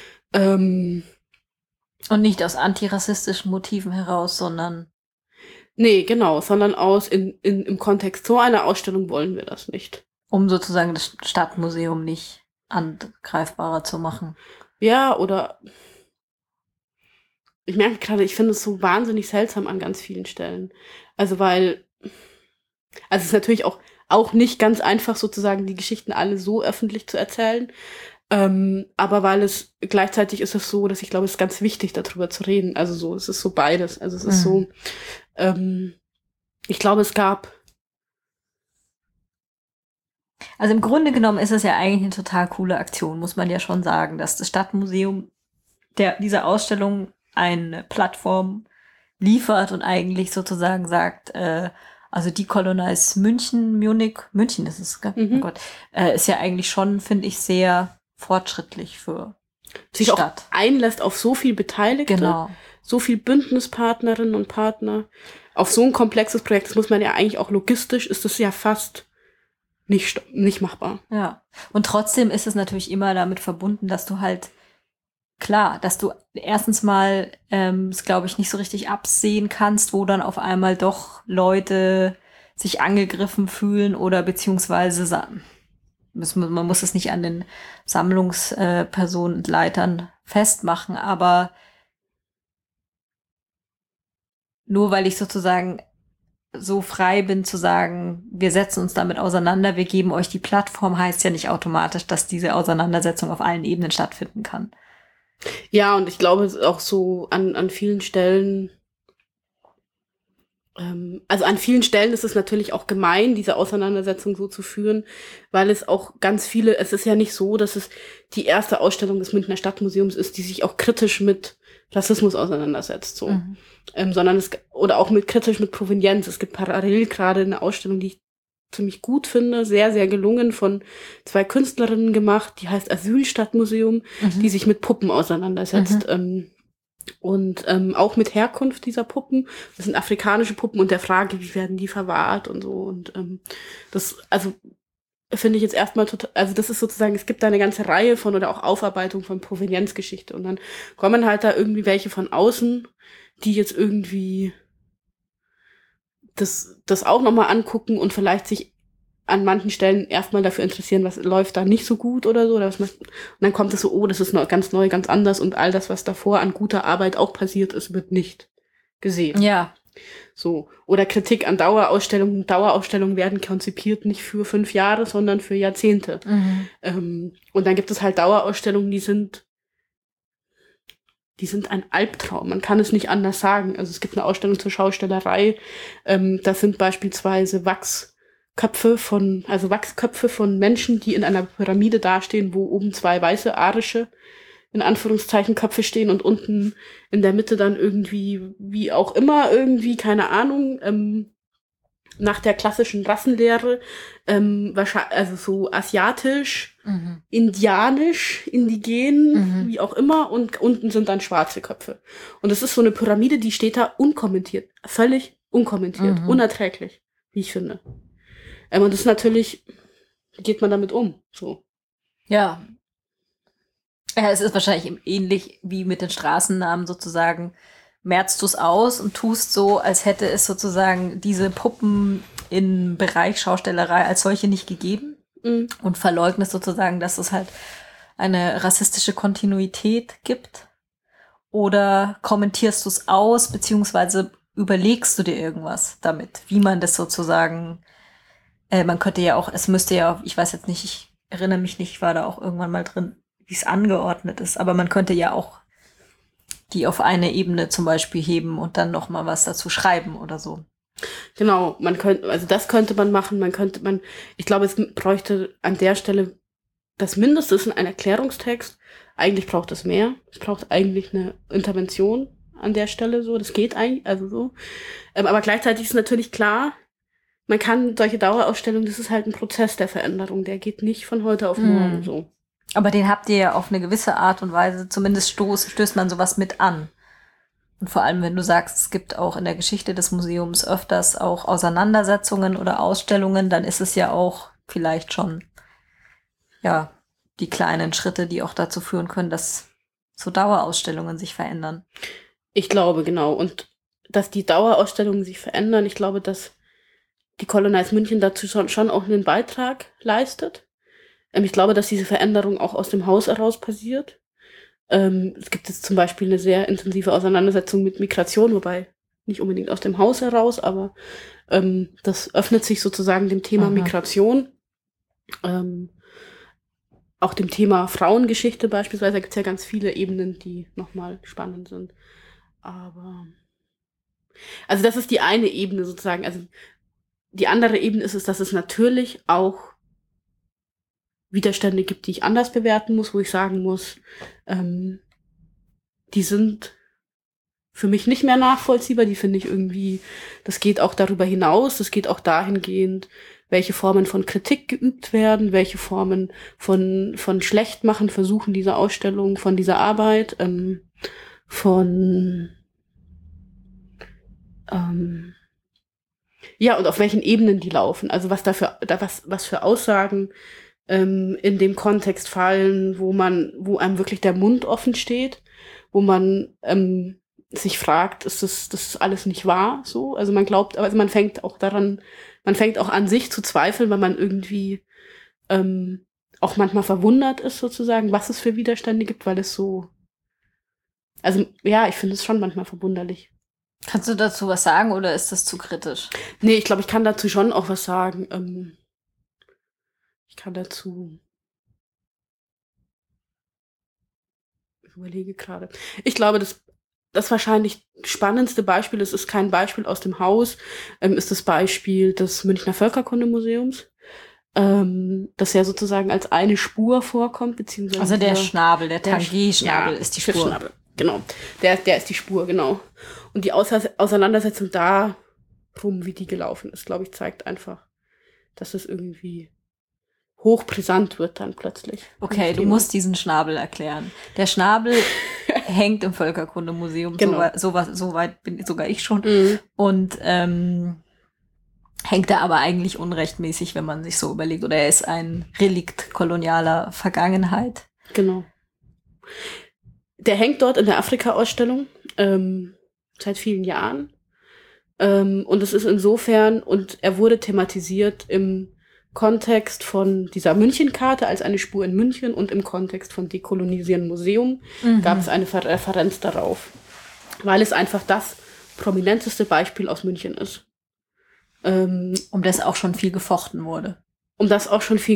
Und nicht aus antirassistischen Motiven heraus, sondern... Nee, genau, sondern im Kontext so einer Ausstellung wollen wir das nicht. Um sozusagen das Stadtmuseum nicht angreifbarer zu machen. Ja, oder ich merke gerade, ich finde es so wahnsinnig seltsam an ganz vielen Stellen. Also es ist natürlich auch nicht ganz einfach, sozusagen die Geschichten alle so öffentlich zu erzählen. Aber weil gleichzeitig ist es so, dass ich glaube, es ist ganz wichtig, darüber zu reden. Also so, es ist so beides. Also es ist so, ich glaube, es gab. Also im Grunde genommen ist es ja eigentlich eine total coole Aktion, muss man ja schon sagen, dass das Stadtmuseum dieser Ausstellung eine Plattform liefert und eigentlich sozusagen sagt, also Decolonize München ist es, gell? Oh Gott, ist ja eigentlich schon, finde ich, sehr fortschrittlich für sich Stadt. Auch einlässt auf so viel Beteiligte, genau. So viel Bündnispartnerinnen und Partner, auf so ein komplexes Projekt, das muss man ja eigentlich auch logistisch, ist das ja fast nicht machbar. Ja, und trotzdem ist es natürlich immer damit verbunden, dass du halt, klar, dass du erstens mal es, glaube ich, nicht so richtig absehen kannst, wo dann auf einmal doch Leute sich angegriffen fühlen oder beziehungsweise man muss es nicht an den Sammlungspersonen und Leitern festmachen, aber nur weil ich sozusagen so frei bin zu sagen, wir setzen uns damit auseinander, wir geben euch die Plattform, heißt ja nicht automatisch, dass diese Auseinandersetzung auf allen Ebenen stattfinden kann. Ja, und ich glaube auch so an vielen Stellen, also an vielen Stellen ist es natürlich auch gemein, diese Auseinandersetzung so zu führen, weil es auch es ist ja nicht so, dass es die erste Ausstellung des Münchner Stadtmuseums ist, die sich auch kritisch mit Rassismus auseinandersetzt, so. Sondern oder auch kritisch mit Provenienz. Es gibt parallel gerade eine Ausstellung, die ich ziemlich gut finde, sehr, sehr gelungen, von 2 Künstlerinnen gemacht, die heißt Asylstadtmuseum, die sich mit Puppen auseinandersetzt. Und auch mit Herkunft dieser Puppen. Das sind afrikanische Puppen und der Frage, wie werden die verwahrt und so. Und das, also finde ich jetzt erstmal total, also das ist sozusagen, es gibt da eine ganze Reihe von oder auch Aufarbeitung von Provenienzgeschichte. Und dann kommen halt da irgendwie welche von außen, die jetzt irgendwie das auch nochmal angucken und vielleicht sich an manchen Stellen erstmal dafür interessieren, was läuft da nicht so gut oder so. Und dann kommt es so, oh, das ist ganz neu, ganz anders und all das, was davor an guter Arbeit auch passiert ist, wird nicht gesehen. Ja. So. Oder Kritik an Dauerausstellungen. Dauerausstellungen werden konzipiert nicht für 5 Jahre, sondern für Jahrzehnte. Mhm. Und dann gibt es halt Dauerausstellungen, die sind ein Albtraum. Man kann es nicht anders sagen. Also es gibt eine Ausstellung zur Schaustellerei. Das sind beispielsweise Wachsköpfe von Menschen, die in einer Pyramide dastehen, wo oben 2 weiße arische, in Anführungszeichen, Köpfe stehen und unten in der Mitte dann irgendwie, wie auch immer, irgendwie, keine Ahnung, nach der klassischen Rassenlehre, wahrscheinlich, also so asiatisch, indianisch, indigen, wie auch immer, und unten sind dann schwarze Köpfe. Und es ist so eine Pyramide, die steht da unkommentiert, völlig unkommentiert, unerträglich, wie ich finde. Und das ist natürlich, wie geht man damit um? So. Ja. Ja, es ist wahrscheinlich ähnlich wie mit den Straßennamen sozusagen. Merzt du es aus und tust so, als hätte es sozusagen diese Puppen im Bereich Schaustellerei als solche nicht gegeben und verleugnest sozusagen, dass es halt eine rassistische Kontinuität gibt? Oder kommentierst du es aus, beziehungsweise überlegst du dir irgendwas damit, wie man das sozusagen, man könnte ja auch, es müsste ja, ich weiß jetzt nicht, ich erinnere mich nicht, ich war da auch irgendwann mal drin, wie es angeordnet ist, aber man könnte ja auch die auf eine Ebene zum Beispiel heben und dann noch mal was dazu schreiben oder so. Genau, das könnte man machen, ich glaube, es bräuchte an der Stelle das Mindeste ist ein Erklärungstext. Eigentlich braucht es mehr. Es braucht eigentlich eine Intervention an der Stelle so. Das geht eigentlich, also so. Aber gleichzeitig ist natürlich klar, man kann solche Dauerausstellungen, das ist halt ein Prozess der Veränderung. Der geht nicht von heute auf morgen so. Aber den habt ihr ja auf eine gewisse Art und Weise, zumindest stößt man sowas mit an. Und vor allem, wenn du sagst, es gibt auch in der Geschichte des Museums öfters auch Auseinandersetzungen oder Ausstellungen, dann ist es ja auch vielleicht schon, ja, die kleinen Schritte, die auch dazu führen können, dass so Dauerausstellungen sich verändern. Ich glaube, genau. Und dass die Dauerausstellungen sich verändern, ich glaube, dass die Colonize München dazu schon auch einen Beitrag leistet. Ich glaube, dass diese Veränderung auch aus dem Haus heraus passiert. Es gibt jetzt zum Beispiel eine sehr intensive Auseinandersetzung mit Migration, wobei nicht unbedingt aus dem Haus heraus, aber das öffnet sich sozusagen dem Thema Migration. Auch dem Thema Frauengeschichte beispielsweise, da gibt es ja ganz viele Ebenen, die nochmal spannend sind. Aber also das ist die eine Ebene sozusagen. Also die andere Ebene ist es, dass es natürlich auch Widerstände gibt, die ich anders bewerten muss, wo ich sagen muss, die sind für mich nicht mehr nachvollziehbar, die finde ich irgendwie, das geht auch darüber hinaus, das geht auch dahingehend, welche Formen von Kritik geübt werden, welche Formen von Schlechtmachen versuchen dieser Ausstellung, von dieser Arbeit, ja, und auf welchen Ebenen die laufen, also was für Aussagen in dem Kontext fallen, wo einem wirklich der Mund offen steht, wo man sich fragt, ist das alles nicht wahr, so? Also man glaubt, also man fängt auch an sich zu zweifeln, weil man irgendwie auch manchmal verwundert ist sozusagen, was es für Widerstände gibt, weil es so, also ja, ich finde es schon manchmal verwunderlich. Kannst du dazu was sagen oder ist das zu kritisch? Nee, ich glaube, ich kann dazu schon auch was sagen. Ich überlege gerade. Ich glaube, das wahrscheinlich spannendste Beispiel, es ist kein Beispiel aus dem Haus, ist das Beispiel des Münchner Völkerkundemuseums, das ja sozusagen als eine Spur vorkommt, beziehungsweise also der Schnabel, der Tanguy-Schnabel ist die Spur. Schnabel, genau. Der ist die Spur, genau. Und die Auseinandersetzung darum, wie die gelaufen ist, glaube ich, zeigt einfach, dass es irgendwie hochbrisant wird dann plötzlich. Okay, du musst diesen Schnabel erklären. Der Schnabel hängt im Völkerkundemuseum, genau. so weit bin sogar ich schon. Und hängt da aber eigentlich unrechtmäßig, wenn man sich so überlegt. Oder er ist ein Relikt kolonialer Vergangenheit. Genau. Der hängt dort in der Afrika-Ausstellung seit vielen Jahren. Und es ist insofern, und er wurde thematisiert im Kontext von dieser Münchenkarte als eine Spur in München und im Kontext von Dekolonisieren Museum gab es eine Referenz darauf, weil es einfach das prominenteste Beispiel aus München ist. Um das auch schon viel gefochten wurde. Das,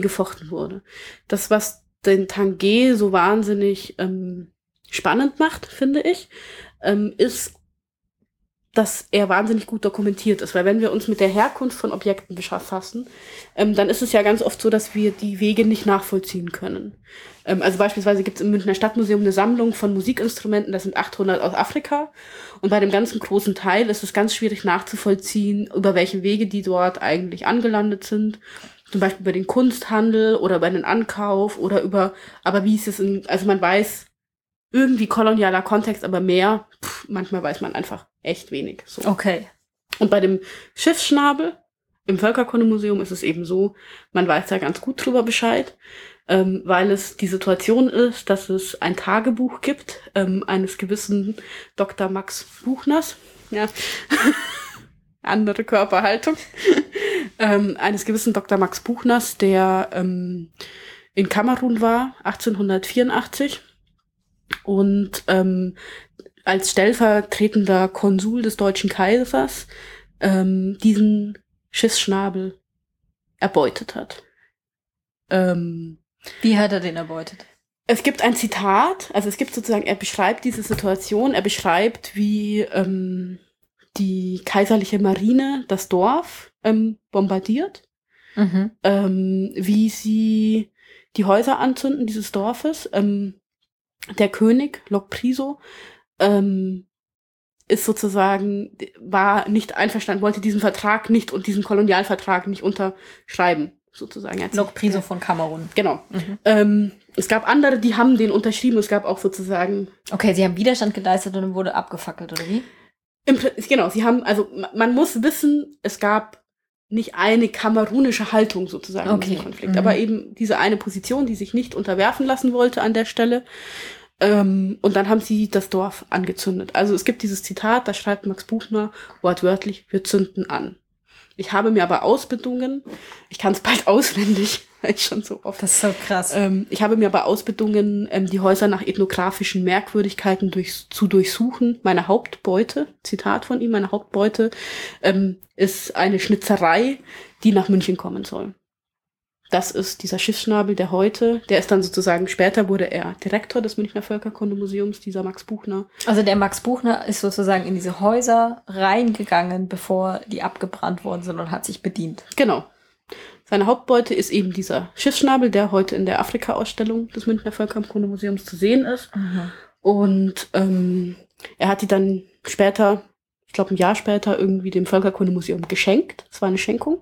was den Tanguay so wahnsinnig spannend macht, finde ich, ist, dass er wahnsinnig gut dokumentiert ist. Weil wenn wir uns mit der Herkunft von Objekten befassen, dann ist es ja ganz oft so, dass wir die Wege nicht nachvollziehen können. Also beispielsweise gibt es im Münchner Stadtmuseum eine Sammlung von Musikinstrumenten, das sind 800 aus Afrika. Und bei dem ganzen großen Teil ist es ganz schwierig nachzuvollziehen, über welche Wege die dort eigentlich angelandet sind. Zum Beispiel über den Kunsthandel oder über den Ankauf oder aber wie ist es also man weiß irgendwie kolonialer Kontext, aber mehr, manchmal weiß man einfach echt wenig. So. Okay. Und bei dem Schiffsschnabel im Völkerkundemuseum ist es eben so, man weiß da ganz gut drüber Bescheid, weil es die Situation ist, dass es ein Tagebuch gibt, eines gewissen Dr. Max Buchners, ja, andere Körperhaltung, eines gewissen Dr. Max Buchners, der in Kamerun war, 1884, und als stellvertretender Konsul des Deutschen Kaisers diesen Schiffsschnabel erbeutet hat. Wie hat er den erbeutet? Es gibt ein Zitat, also es gibt sozusagen, er beschreibt diese Situation, er beschreibt, wie die kaiserliche Marine das Dorf bombardiert, wie sie die Häuser anzünden dieses Dorfes. Der König, Locpriso, ist sozusagen, war nicht einverstanden, wollte diesen Vertrag nicht und diesen Kolonialvertrag nicht unterschreiben, sozusagen. Locpriso von Kamerun. Genau. Es gab andere, die haben den unterschrieben, es gab auch sozusagen... Okay, sie haben Widerstand geleistet und dann wurde abgefackelt, oder wie? Genau, sie haben, also man muss wissen, es gab nicht eine kamerunische Haltung sozusagen in diesem Konflikt, aber eben diese eine Position, die sich nicht unterwerfen lassen wollte an der Stelle. Und dann haben sie das Dorf angezündet. Also es gibt dieses Zitat, da schreibt Max Buchner wortwörtlich, wir zünden an. Ich habe mir aber Ausbildungen, ich kann es bald auswendig, weil ich schon so oft... Das ist so krass. Ich habe mir aber Ausbildungen, die Häuser nach ethnografischen Merkwürdigkeiten zu durchsuchen. Meine Hauptbeute, Zitat von ihm, meine Hauptbeute ist eine Schnitzerei, die nach München kommen soll. Das ist dieser Schiffsschnabel, der ist dann sozusagen, später wurde er Direktor des Münchner Völkerkundemuseums, dieser Max Buchner. Also der Max Buchner ist sozusagen in diese Häuser reingegangen, bevor die abgebrannt worden sind und hat sich bedient. Genau. Seine Hauptbeute ist eben dieser Schiffsschnabel, der heute in der Afrika-Ausstellung des Münchner Völkerkundemuseums zu sehen ist. Und er hat die dann später, ich glaube ein Jahr später, irgendwie dem Völkerkundemuseum geschenkt. Es war eine Schenkung.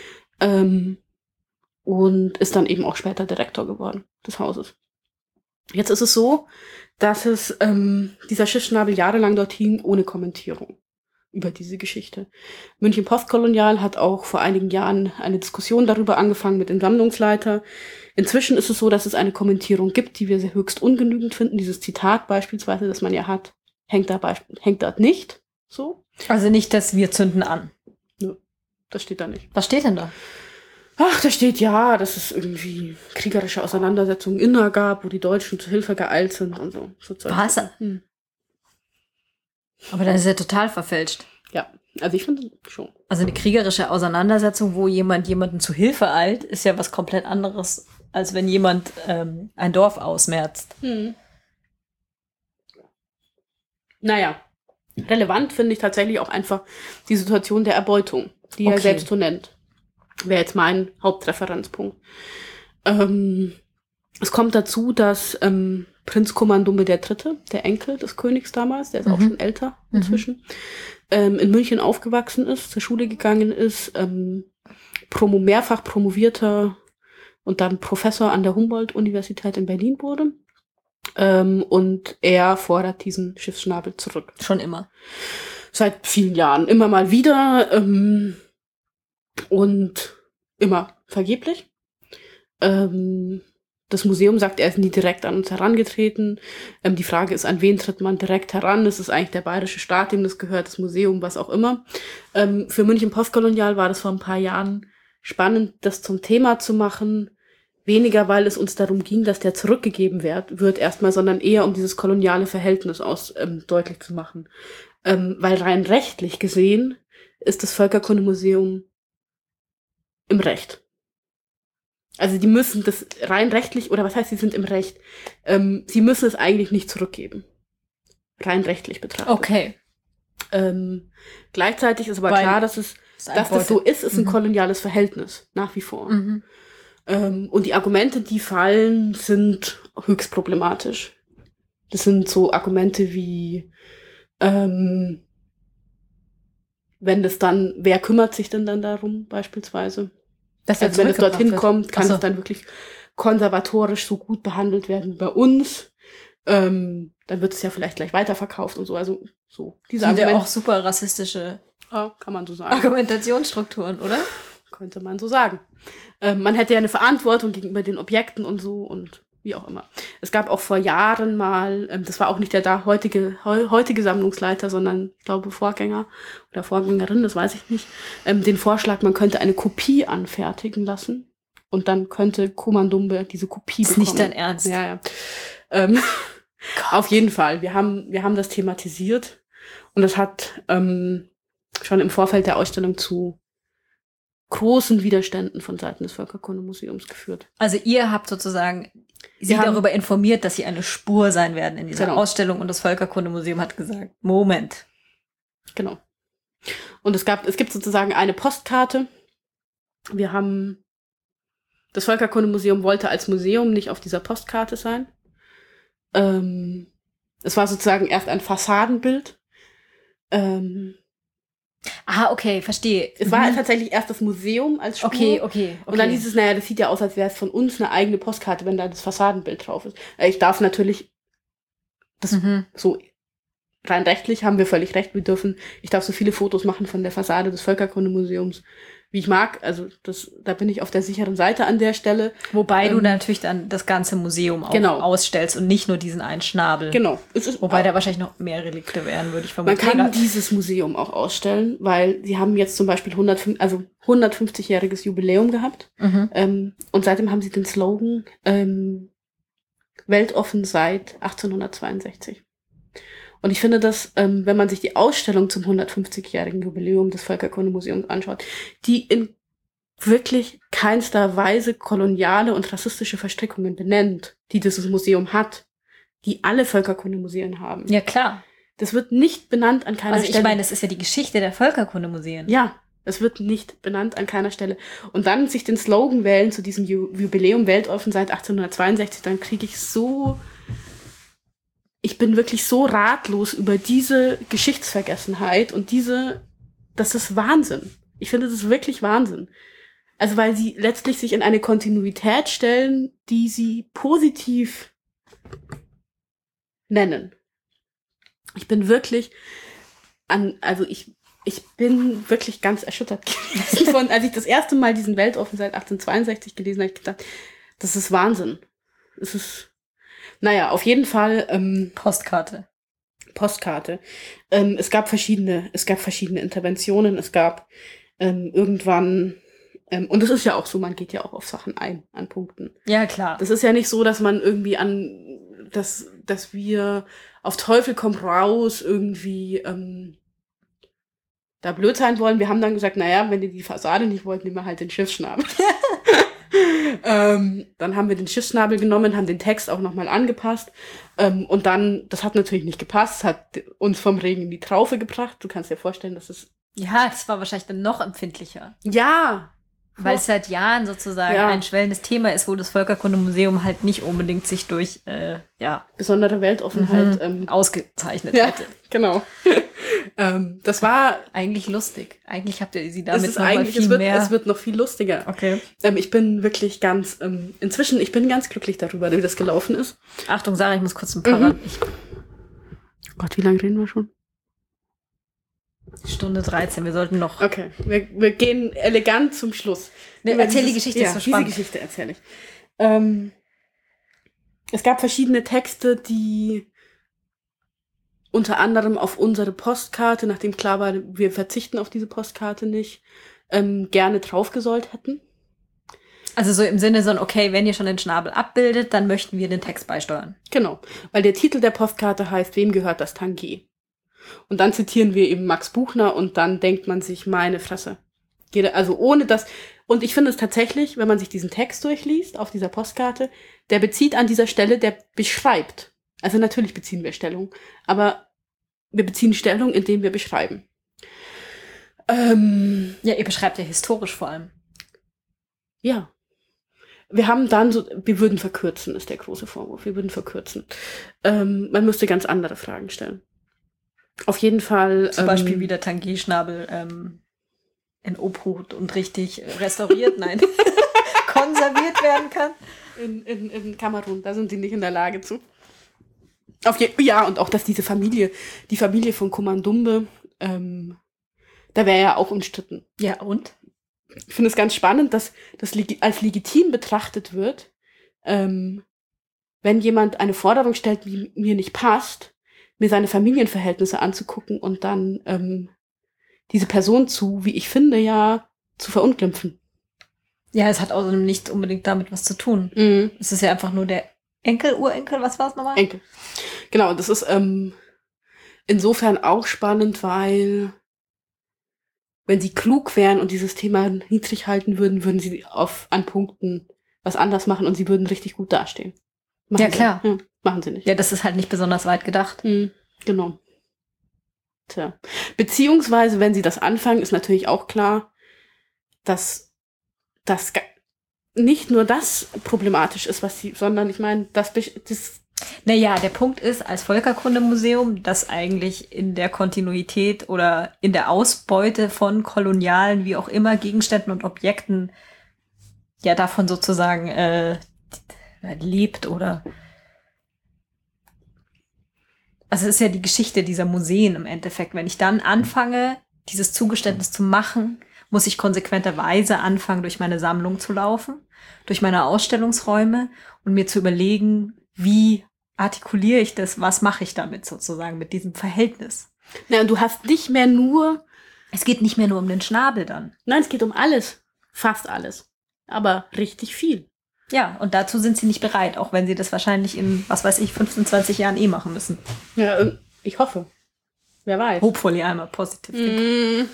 Und ist dann eben auch später Direktor geworden des Hauses. Jetzt ist es so, dass es dieser Schiffsschnabel jahrelang dort hing, ohne Kommentierung über diese Geschichte. München Postkolonial hat auch vor einigen Jahren eine Diskussion darüber angefangen mit dem Sammlungsleiter. Inzwischen ist es so, dass es eine Kommentierung gibt, die wir sehr höchst ungenügend finden. Dieses Zitat beispielsweise, das man ja hat, hängt dort nicht. So. Also nicht, dass wir zünden an. Nö, das steht da nicht. Was steht denn da? Ach, da steht ja, dass es irgendwie kriegerische Auseinandersetzungen inner gab, wo die Deutschen zu Hilfe geeilt sind und so. Was? Aber dann ist er total verfälscht. Ja, also ich finde schon. Also eine kriegerische Auseinandersetzung, wo jemand jemanden zu Hilfe eilt, ist ja was komplett anderes, als wenn jemand ein Dorf ausmerzt. Naja, relevant finde ich tatsächlich auch einfach die Situation der Erbeutung, die er selbst so nennt. Wäre jetzt mein Hauptreferenzpunkt. Es kommt dazu, dass Prinz Komandumbe III., der Enkel des Königs damals, der ist auch schon älter inzwischen, in München aufgewachsen ist, zur Schule gegangen ist, mehrfach promovierter und dann Professor an der Humboldt-Universität in Berlin wurde. Und er fordert diesen Schiffsschnabel zurück. Schon immer. Seit vielen Jahren. Immer mal wieder und immer vergeblich. Das Museum sagt, er ist nie direkt an uns herangetreten. Die Frage ist, an wen tritt man direkt heran? Das ist eigentlich der bayerische Staat, dem das gehört, das Museum, was auch immer. Für München Postkolonial war das vor ein paar Jahren spannend, das zum Thema zu machen. Weniger, weil es uns darum ging, dass der zurückgegeben wird erstmal, sondern eher um dieses koloniale Verhältnis deutlich zu machen. Weil rein rechtlich gesehen ist das Völkerkundemuseum im Recht. Also die müssen das rein rechtlich, oder was heißt, sie sind im Recht, sie müssen es eigentlich nicht zurückgeben. Rein rechtlich betrachtet. Okay. Gleichzeitig ist aber klar, dass das so ist ein koloniales Verhältnis, nach wie vor. Mhm. Und die Argumente, die fallen, sind höchst problematisch. Das sind so Argumente wie, wenn das dann, wer kümmert sich denn dann darum, beispielsweise? Also wenn es dorthin kommt, kann es dann wirklich konservatorisch so gut behandelt werden wie bei uns. Dann wird es ja vielleicht gleich weiterverkauft und so. Also so diese Argumente. Sind ja auch super rassistische kann man so sagen. Argumentationsstrukturen, oder? Könnte man so sagen. Man hätte ja eine Verantwortung gegenüber den Objekten und so und wie auch immer. Es gab auch vor Jahren mal, das war auch nicht der heutige Sammlungsleiter, sondern ich glaube Vorgänger oder Vorgängerin, das weiß ich nicht, den Vorschlag, man könnte eine Kopie anfertigen lassen und dann könnte Komandumbe diese Kopie bekommen. Ist nicht dein Ernst? Ja. Auf jeden Fall. Wir haben das thematisiert und das hat schon im Vorfeld der Ausstellung zu großen Widerständen von Seiten des Völkerkundemuseums geführt. Also ihr habt sozusagen sie darüber informiert, dass sie eine Spur sein werden in dieser Ausstellung und das Völkerkundemuseum hat gesagt, Moment. Genau. Und es gibt sozusagen eine Postkarte. Das Völkerkundemuseum wollte als Museum nicht auf dieser Postkarte sein. Es war sozusagen erst ein Fassadenbild. Okay, verstehe. Es war tatsächlich erst das Museum als Spur. Okay. Und dann hieß es, das sieht ja aus, als wäre es von uns eine eigene Postkarte, wenn da das Fassadenbild drauf ist. Ich darf natürlich, so rein rechtlich haben wir völlig recht, ich darf so viele Fotos machen von der Fassade des Völkerkundemuseums, wie ich mag. Also da bin ich auf der sicheren Seite an der Stelle. Wobei du natürlich dann das ganze Museum auch ausstellst und nicht nur diesen einen Schnabel. Genau. Wobei da wahrscheinlich noch mehr Relikte wären, würde ich vermuten. Man kann dieses Museum auch ausstellen, weil sie haben jetzt zum Beispiel 150-jähriges Jubiläum gehabt. Und seitdem haben sie den Slogan weltoffen seit 1862. Und ich finde, dass, wenn man sich die Ausstellung zum 150-jährigen Jubiläum des Völkerkundemuseums anschaut, die in wirklich keinster Weise koloniale und rassistische Verstrickungen benennt, die dieses Museum hat, die alle Völkerkundemuseen haben. Ja, klar. Das wird nicht benannt an keiner Stelle. Also ich meine, es ist ja die Geschichte der Völkerkundemuseen. Ja, es wird nicht benannt an keiner Stelle. Und dann sich den Slogan wählen zu diesem Jubiläum weltoffen seit 1862, dann kriege ich bin wirklich so ratlos über diese Geschichtsvergessenheit und das ist Wahnsinn. Ich finde, das ist wirklich Wahnsinn. Also, weil sie letztlich sich in eine Kontinuität stellen, die sie positiv nennen. Ich bin wirklich ich bin wirklich ganz erschüttert gewesen als ich das erste Mal diesen Weltoffen seit 1862 gelesen habe, ich gedacht, das ist Wahnsinn. Es ist auf jeden Fall Postkarte. Es gab verschiedene Interventionen. Es gab irgendwann, und das ist ja auch so, man geht ja auch auf Sachen ein, an Punkten. Ja, klar. Das ist ja nicht so, dass man irgendwie dass wir auf Teufel komm raus irgendwie da blöd sein wollen. Wir haben dann gesagt, wenn ihr die Fassade nicht wollt, nehmen wir halt den Schiffsschnabel. Dann haben wir den Schiffsschnabel genommen, haben den Text auch nochmal angepasst. Und dann, das hat natürlich nicht gepasst, hat uns vom Regen in die Traufe gebracht. Du kannst dir vorstellen, dass es... Ja, das war wahrscheinlich dann noch empfindlicher. Ja. Weil es seit Jahren sozusagen ein schwellendes Thema ist, wo das Völkerkundemuseum halt nicht unbedingt sich durch besondere Weltoffenheit ausgezeichnet hätte. Genau. Das war eigentlich lustig. Eigentlich habt ihr sie es damit ist noch mal eigentlich, viel mehr. es wird noch viel lustiger. Okay. Ich bin wirklich ganz, inzwischen, ich bin ganz glücklich darüber, wie das gelaufen ist. Achtung, Sarah, ich muss kurz ein paar Gott, wie lange reden wir schon? Stunde 13, wir sollten noch. Okay, wir gehen elegant zum Schluss. Erzähl die Geschichte, ist so spannend. Diese Geschichte erzähle ich. Es gab verschiedene Texte, die unter anderem auf unsere Postkarte, nachdem klar war, wir verzichten auf diese Postkarte nicht, gerne draufgesollt hätten. Also so im Sinne so, okay, wenn ihr schon den Schnabel abbildet, dann möchten wir den Text beisteuern. Genau, weil der Titel der Postkarte heißt, wem gehört das Tangier? Und dann zitieren wir eben Max Buchner und dann denkt man sich, meine Fresse. Also ohne das, und ich finde es tatsächlich, wenn man sich diesen Text durchliest auf dieser Postkarte, der bezieht an dieser Stelle, der beschreibt. Also natürlich beziehen wir Stellung, aber wir beziehen Stellung, indem wir beschreiben. Ja, ihr beschreibt ja historisch vor allem. Ja. Wir haben dann so, wir würden verkürzen, ist der große Vorwurf. Wir würden verkürzen. Man müsste ganz andere Fragen stellen. Auf jeden Fall. Zum Beispiel wie der Tangier-Schnabel in Obhut und richtig restauriert, nein, konserviert werden kann. In Kamerun, da sind sie nicht in der Lage zu. Ja, und auch, dass die Familie von Komandumbe, da wäre ja auch umstritten. Ja, und? Ich finde es ganz spannend, dass das als legitim betrachtet wird, wenn jemand eine Forderung stellt, die mir nicht passt, mir seine Familienverhältnisse anzugucken und dann diese Person wie ich finde, ja, zu verunglimpfen. Ja, es hat außerdem nicht unbedingt damit was zu tun. Mhm. Es ist ja einfach nur der Enkel, Urenkel, was war es nochmal? Enkel. Genau, das ist insofern auch spannend, weil wenn sie klug wären und dieses Thema niedrig halten würden, würden sie an Punkten was anders machen und sie würden richtig gut dastehen. Ja, klar. Ja, machen sie nicht. Ja, das ist halt nicht besonders weit gedacht. Genau. Tja. Beziehungsweise, wenn sie das anfangen, ist natürlich auch klar, dass das nicht nur das problematisch ist, sondern ich meine, das Naja, der Punkt ist, als Völkerkundemuseum, das eigentlich in der Kontinuität oder in der Ausbeute von kolonialen, wie auch immer, Gegenständen und Objekten ja davon sozusagen lebt oder. Also es ist ja die Geschichte dieser Museen im Endeffekt. Wenn ich dann anfange, dieses Zugeständnis zu machen, muss ich konsequenterweise anfangen, durch meine Sammlung zu laufen, durch meine Ausstellungsräume und mir zu überlegen, wie artikuliere ich das, was mache ich damit sozusagen, mit diesem Verhältnis. Ja, und du hast nicht mehr nur... Es geht nicht mehr nur um den Schnabel dann. Nein, es geht um alles. Fast alles. Aber richtig viel. Ja, und dazu sind sie nicht bereit, auch wenn sie das wahrscheinlich in, 15, 20 Jahren machen müssen. Ja, ich hoffe. Wer weiß. Hopefully einmal positiv.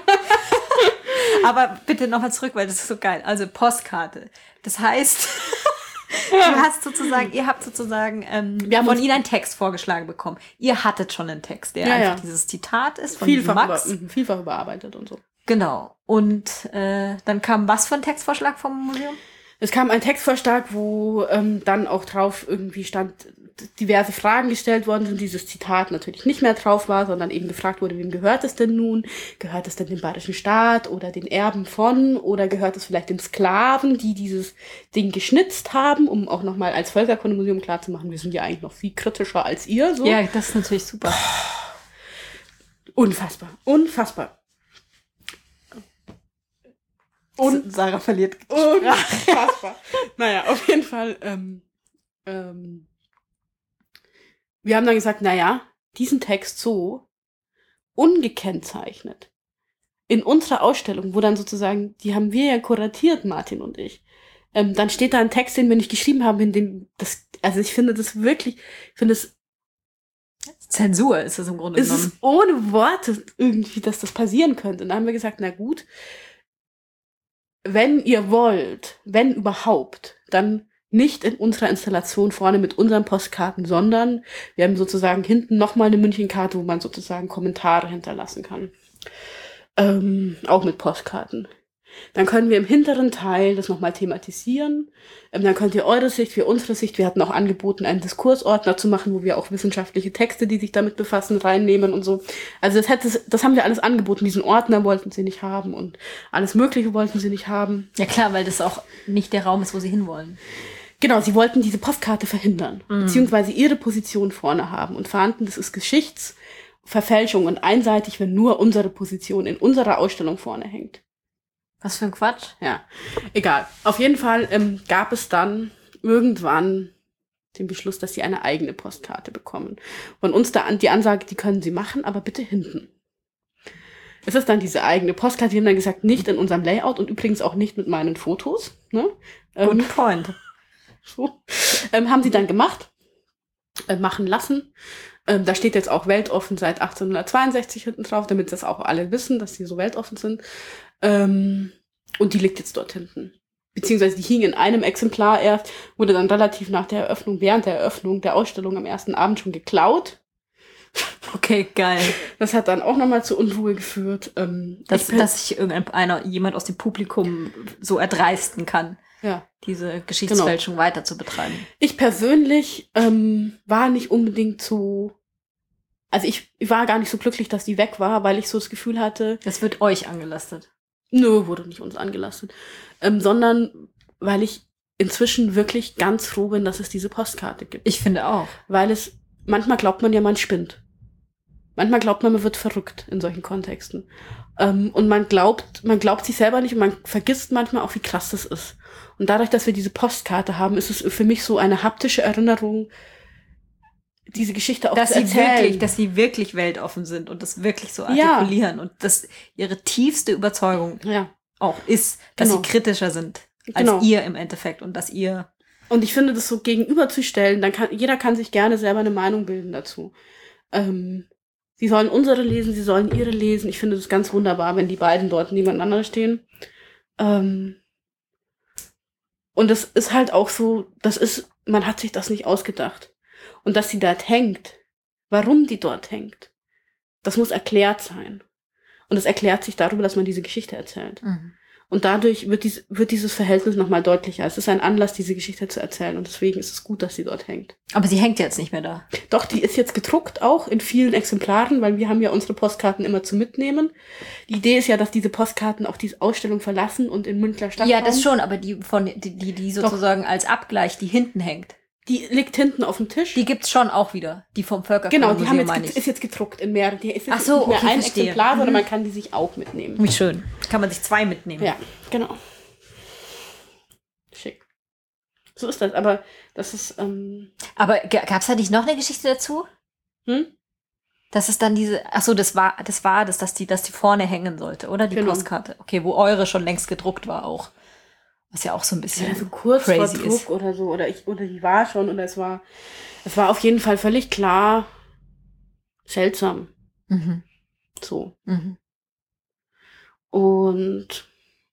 Aber bitte nochmal zurück, weil das ist so geil. Also Postkarte. Das heißt, ihr habt sozusagen von ihnen einen Text vorgeschlagen bekommen. Ihr hattet schon einen Text, der einfach dieses Zitat ist von Max. Vielfach überarbeitet und so. Genau. Und dann kam was für ein Textvorschlag vom Museum? Es kam ein Textvorschlag, wo dann auch drauf irgendwie stand, diverse Fragen gestellt worden sind, dieses Zitat natürlich nicht mehr drauf war, sondern eben gefragt wurde, wem gehört es denn nun? Gehört es denn dem bayerischen Staat oder den Erben von? Oder gehört es vielleicht den Sklaven, die dieses Ding geschnitzt haben, um auch nochmal als Völkerkundemuseum klarzumachen, wir sind ja eigentlich noch viel kritischer als ihr. So. Ja, das ist natürlich super. Unfassbar. Und Sarah verliert. Unfassbar. Naja, auf jeden Fall. Wir haben dann gesagt, naja, diesen Text so ungekennzeichnet in unserer Ausstellung, wo dann sozusagen, die haben wir ja kuratiert, Martin und ich, dann steht da ein Text, den wir nicht geschrieben haben, in dem ich finde das wirklich, Zensur ist es im Grunde genommen. Es ist ohne Worte irgendwie, dass das passieren könnte. Und dann haben wir gesagt, na gut, wenn ihr wollt, wenn überhaupt, dann nicht in unserer Installation vorne mit unseren Postkarten, sondern wir haben sozusagen hinten nochmal eine Münchenkarte, wo man sozusagen Kommentare hinterlassen kann. Auch mit Postkarten. Dann können wir im hinteren Teil das nochmal thematisieren. Dann könnt ihr eure Sicht, wir unsere Sicht. Wir hatten auch angeboten, einen Diskursordner zu machen, wo wir auch wissenschaftliche Texte, die sich damit befassen, reinnehmen und so. Also das haben wir alles angeboten. Diesen Ordner wollten sie nicht haben und alles Mögliche wollten sie nicht haben. Ja klar, weil das auch nicht der Raum ist, wo sie hinwollen. Genau, sie wollten diese Postkarte verhindern, beziehungsweise ihre Position vorne haben und fanden, das ist Geschichtsverfälschung und einseitig, wenn nur unsere Position in unserer Ausstellung vorne hängt. Was für ein Quatsch. Ja, egal. Auf jeden Fall gab es dann irgendwann den Beschluss, dass sie eine eigene Postkarte bekommen. Von uns da die Ansage, die können sie machen, aber bitte hinten. Es ist dann diese eigene Postkarte. Wir haben dann gesagt, nicht in unserem Layout und übrigens auch nicht mit meinen Fotos. Ne? Good point. So. Haben sie dann gemacht, machen lassen. Da steht jetzt auch weltoffen seit 1862 hinten drauf, damit das auch alle wissen, dass sie so weltoffen sind. Und die liegt jetzt dort hinten. Beziehungsweise die hing in einem Exemplar erst, wurde dann relativ nach der Eröffnung, während der Eröffnung der Ausstellung am ersten Abend schon geklaut. Okay, geil. Das hat dann auch nochmal zu Unruhe geführt. Dass sich jemand aus dem Publikum so erdreisten kann, diese Geschichtsfälschung weiter zu betreiben. Ich persönlich war nicht unbedingt so, also ich war gar nicht so glücklich, dass die weg war, weil ich so das Gefühl hatte. Das wird euch angelastet. Nö, wurde nicht uns angelastet. Sondern weil ich inzwischen wirklich ganz froh bin, dass es diese Postkarte gibt. Ich finde auch. Weil manchmal glaubt man ja, man spinnt. Manchmal glaubt man wird verrückt in solchen Kontexten. Und man glaubt sich selber nicht und man vergisst manchmal auch, wie krass das ist. Und dadurch, dass wir diese Postkarte haben, ist es für mich so eine haptische Erinnerung, diese Geschichte auch zu erzählen. Dass sie wirklich weltoffen sind und das wirklich so artikulieren und dass ihre tiefste Überzeugung auch ist, dass sie kritischer sind als ihr im Endeffekt und dass ihr. Und ich finde, das so gegenüberzustellen, jeder kann sich gerne selber eine Meinung bilden dazu. Sie sollen unsere lesen, sie sollen ihre lesen. Ich finde das ganz wunderbar, wenn die beiden dort nebeneinander stehen. Und das ist halt auch so, man hat sich das nicht ausgedacht. Und dass sie dort hängt, warum die dort hängt, das muss erklärt sein. Und es erklärt sich darüber, dass man diese Geschichte erzählt. Mhm. Und dadurch wird dieses Verhältnis nochmal deutlicher. Es ist ein Anlass, diese Geschichte zu erzählen. Und deswegen ist es gut, dass sie dort hängt. Aber sie hängt jetzt nicht mehr da. Doch, die ist jetzt gedruckt auch in vielen Exemplaren, weil wir haben ja unsere Postkarten immer zu mitnehmen. Die Idee ist ja, dass diese Postkarten auch diese Ausstellung verlassen und in Münchler Stadt Ja, das schon, aber die sozusagen als Abgleich, die hinten hängt. Die liegt hinten auf dem Tisch. Die gibt's schon auch wieder. Die vom Völkerkundemuseum, genau, ist jetzt gedruckt in mehreren. Die ist jetzt nicht mehr ein verstehe. Exemplar, sondern man kann die sich auch mitnehmen. Wie schön. Kann man sich 2 mitnehmen. Ja, genau. Schick. So ist das, aber das ist... Aber gab's da nicht noch eine Geschichte dazu? Das ist dann dass die vorne hängen sollte, oder? Die Postkarte. Okay, wo eure schon längst gedruckt war auch. Was ja auch so ein bisschen so kurz vor Druck ist. Oder so. Oder die war schon. Oder es war auf jeden Fall völlig klar seltsam. Mhm. So. Mhm. Und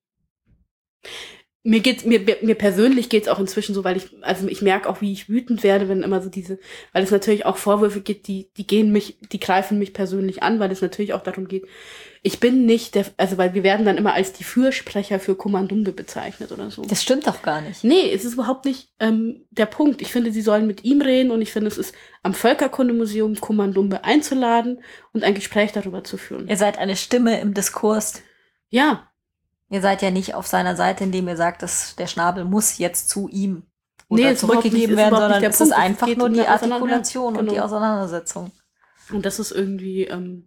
mir persönlich geht's auch inzwischen so, weil ich merke auch, wie ich wütend werde, wenn immer so weil es natürlich auch Vorwürfe gibt, die greifen mich persönlich an, weil es natürlich auch darum geht, ich bin nicht weil wir werden dann immer als die Fürsprecher für Kumandumbe bezeichnet oder so. Das stimmt doch gar nicht. Nee, es ist überhaupt nicht der Punkt. Ich finde, sie sollen mit ihm reden und ich finde, es ist am Völkerkundemuseum Kumandumbe einzuladen und ein Gespräch darüber zu führen. Ihr seid eine Stimme im Diskurs. Ja. Ihr seid ja nicht auf seiner Seite, indem ihr sagt, dass der Schnabel muss jetzt zu ihm oder zurückgegeben werden, sondern es ist einfach nur die Artikulation und die Auseinandersetzung. Und das ist irgendwie,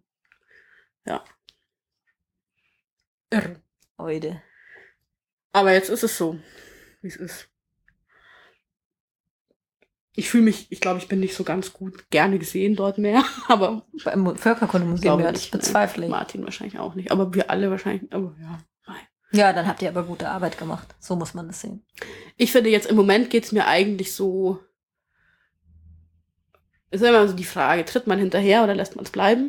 irre. Heute. Aber jetzt ist es so, wie es ist. Ich glaube, ich bin nicht so ganz gut gerne gesehen dort mehr, aber beim Völkerkundemuseum, das bezweifle ich. Martin wahrscheinlich auch nicht, aber wir alle wahrscheinlich, aber ja. Ja, dann habt ihr aber gute Arbeit gemacht. So muss man das sehen. Ich finde jetzt im Moment geht's mir eigentlich so, ist immer so die Frage, tritt man hinterher oder lässt man es bleiben?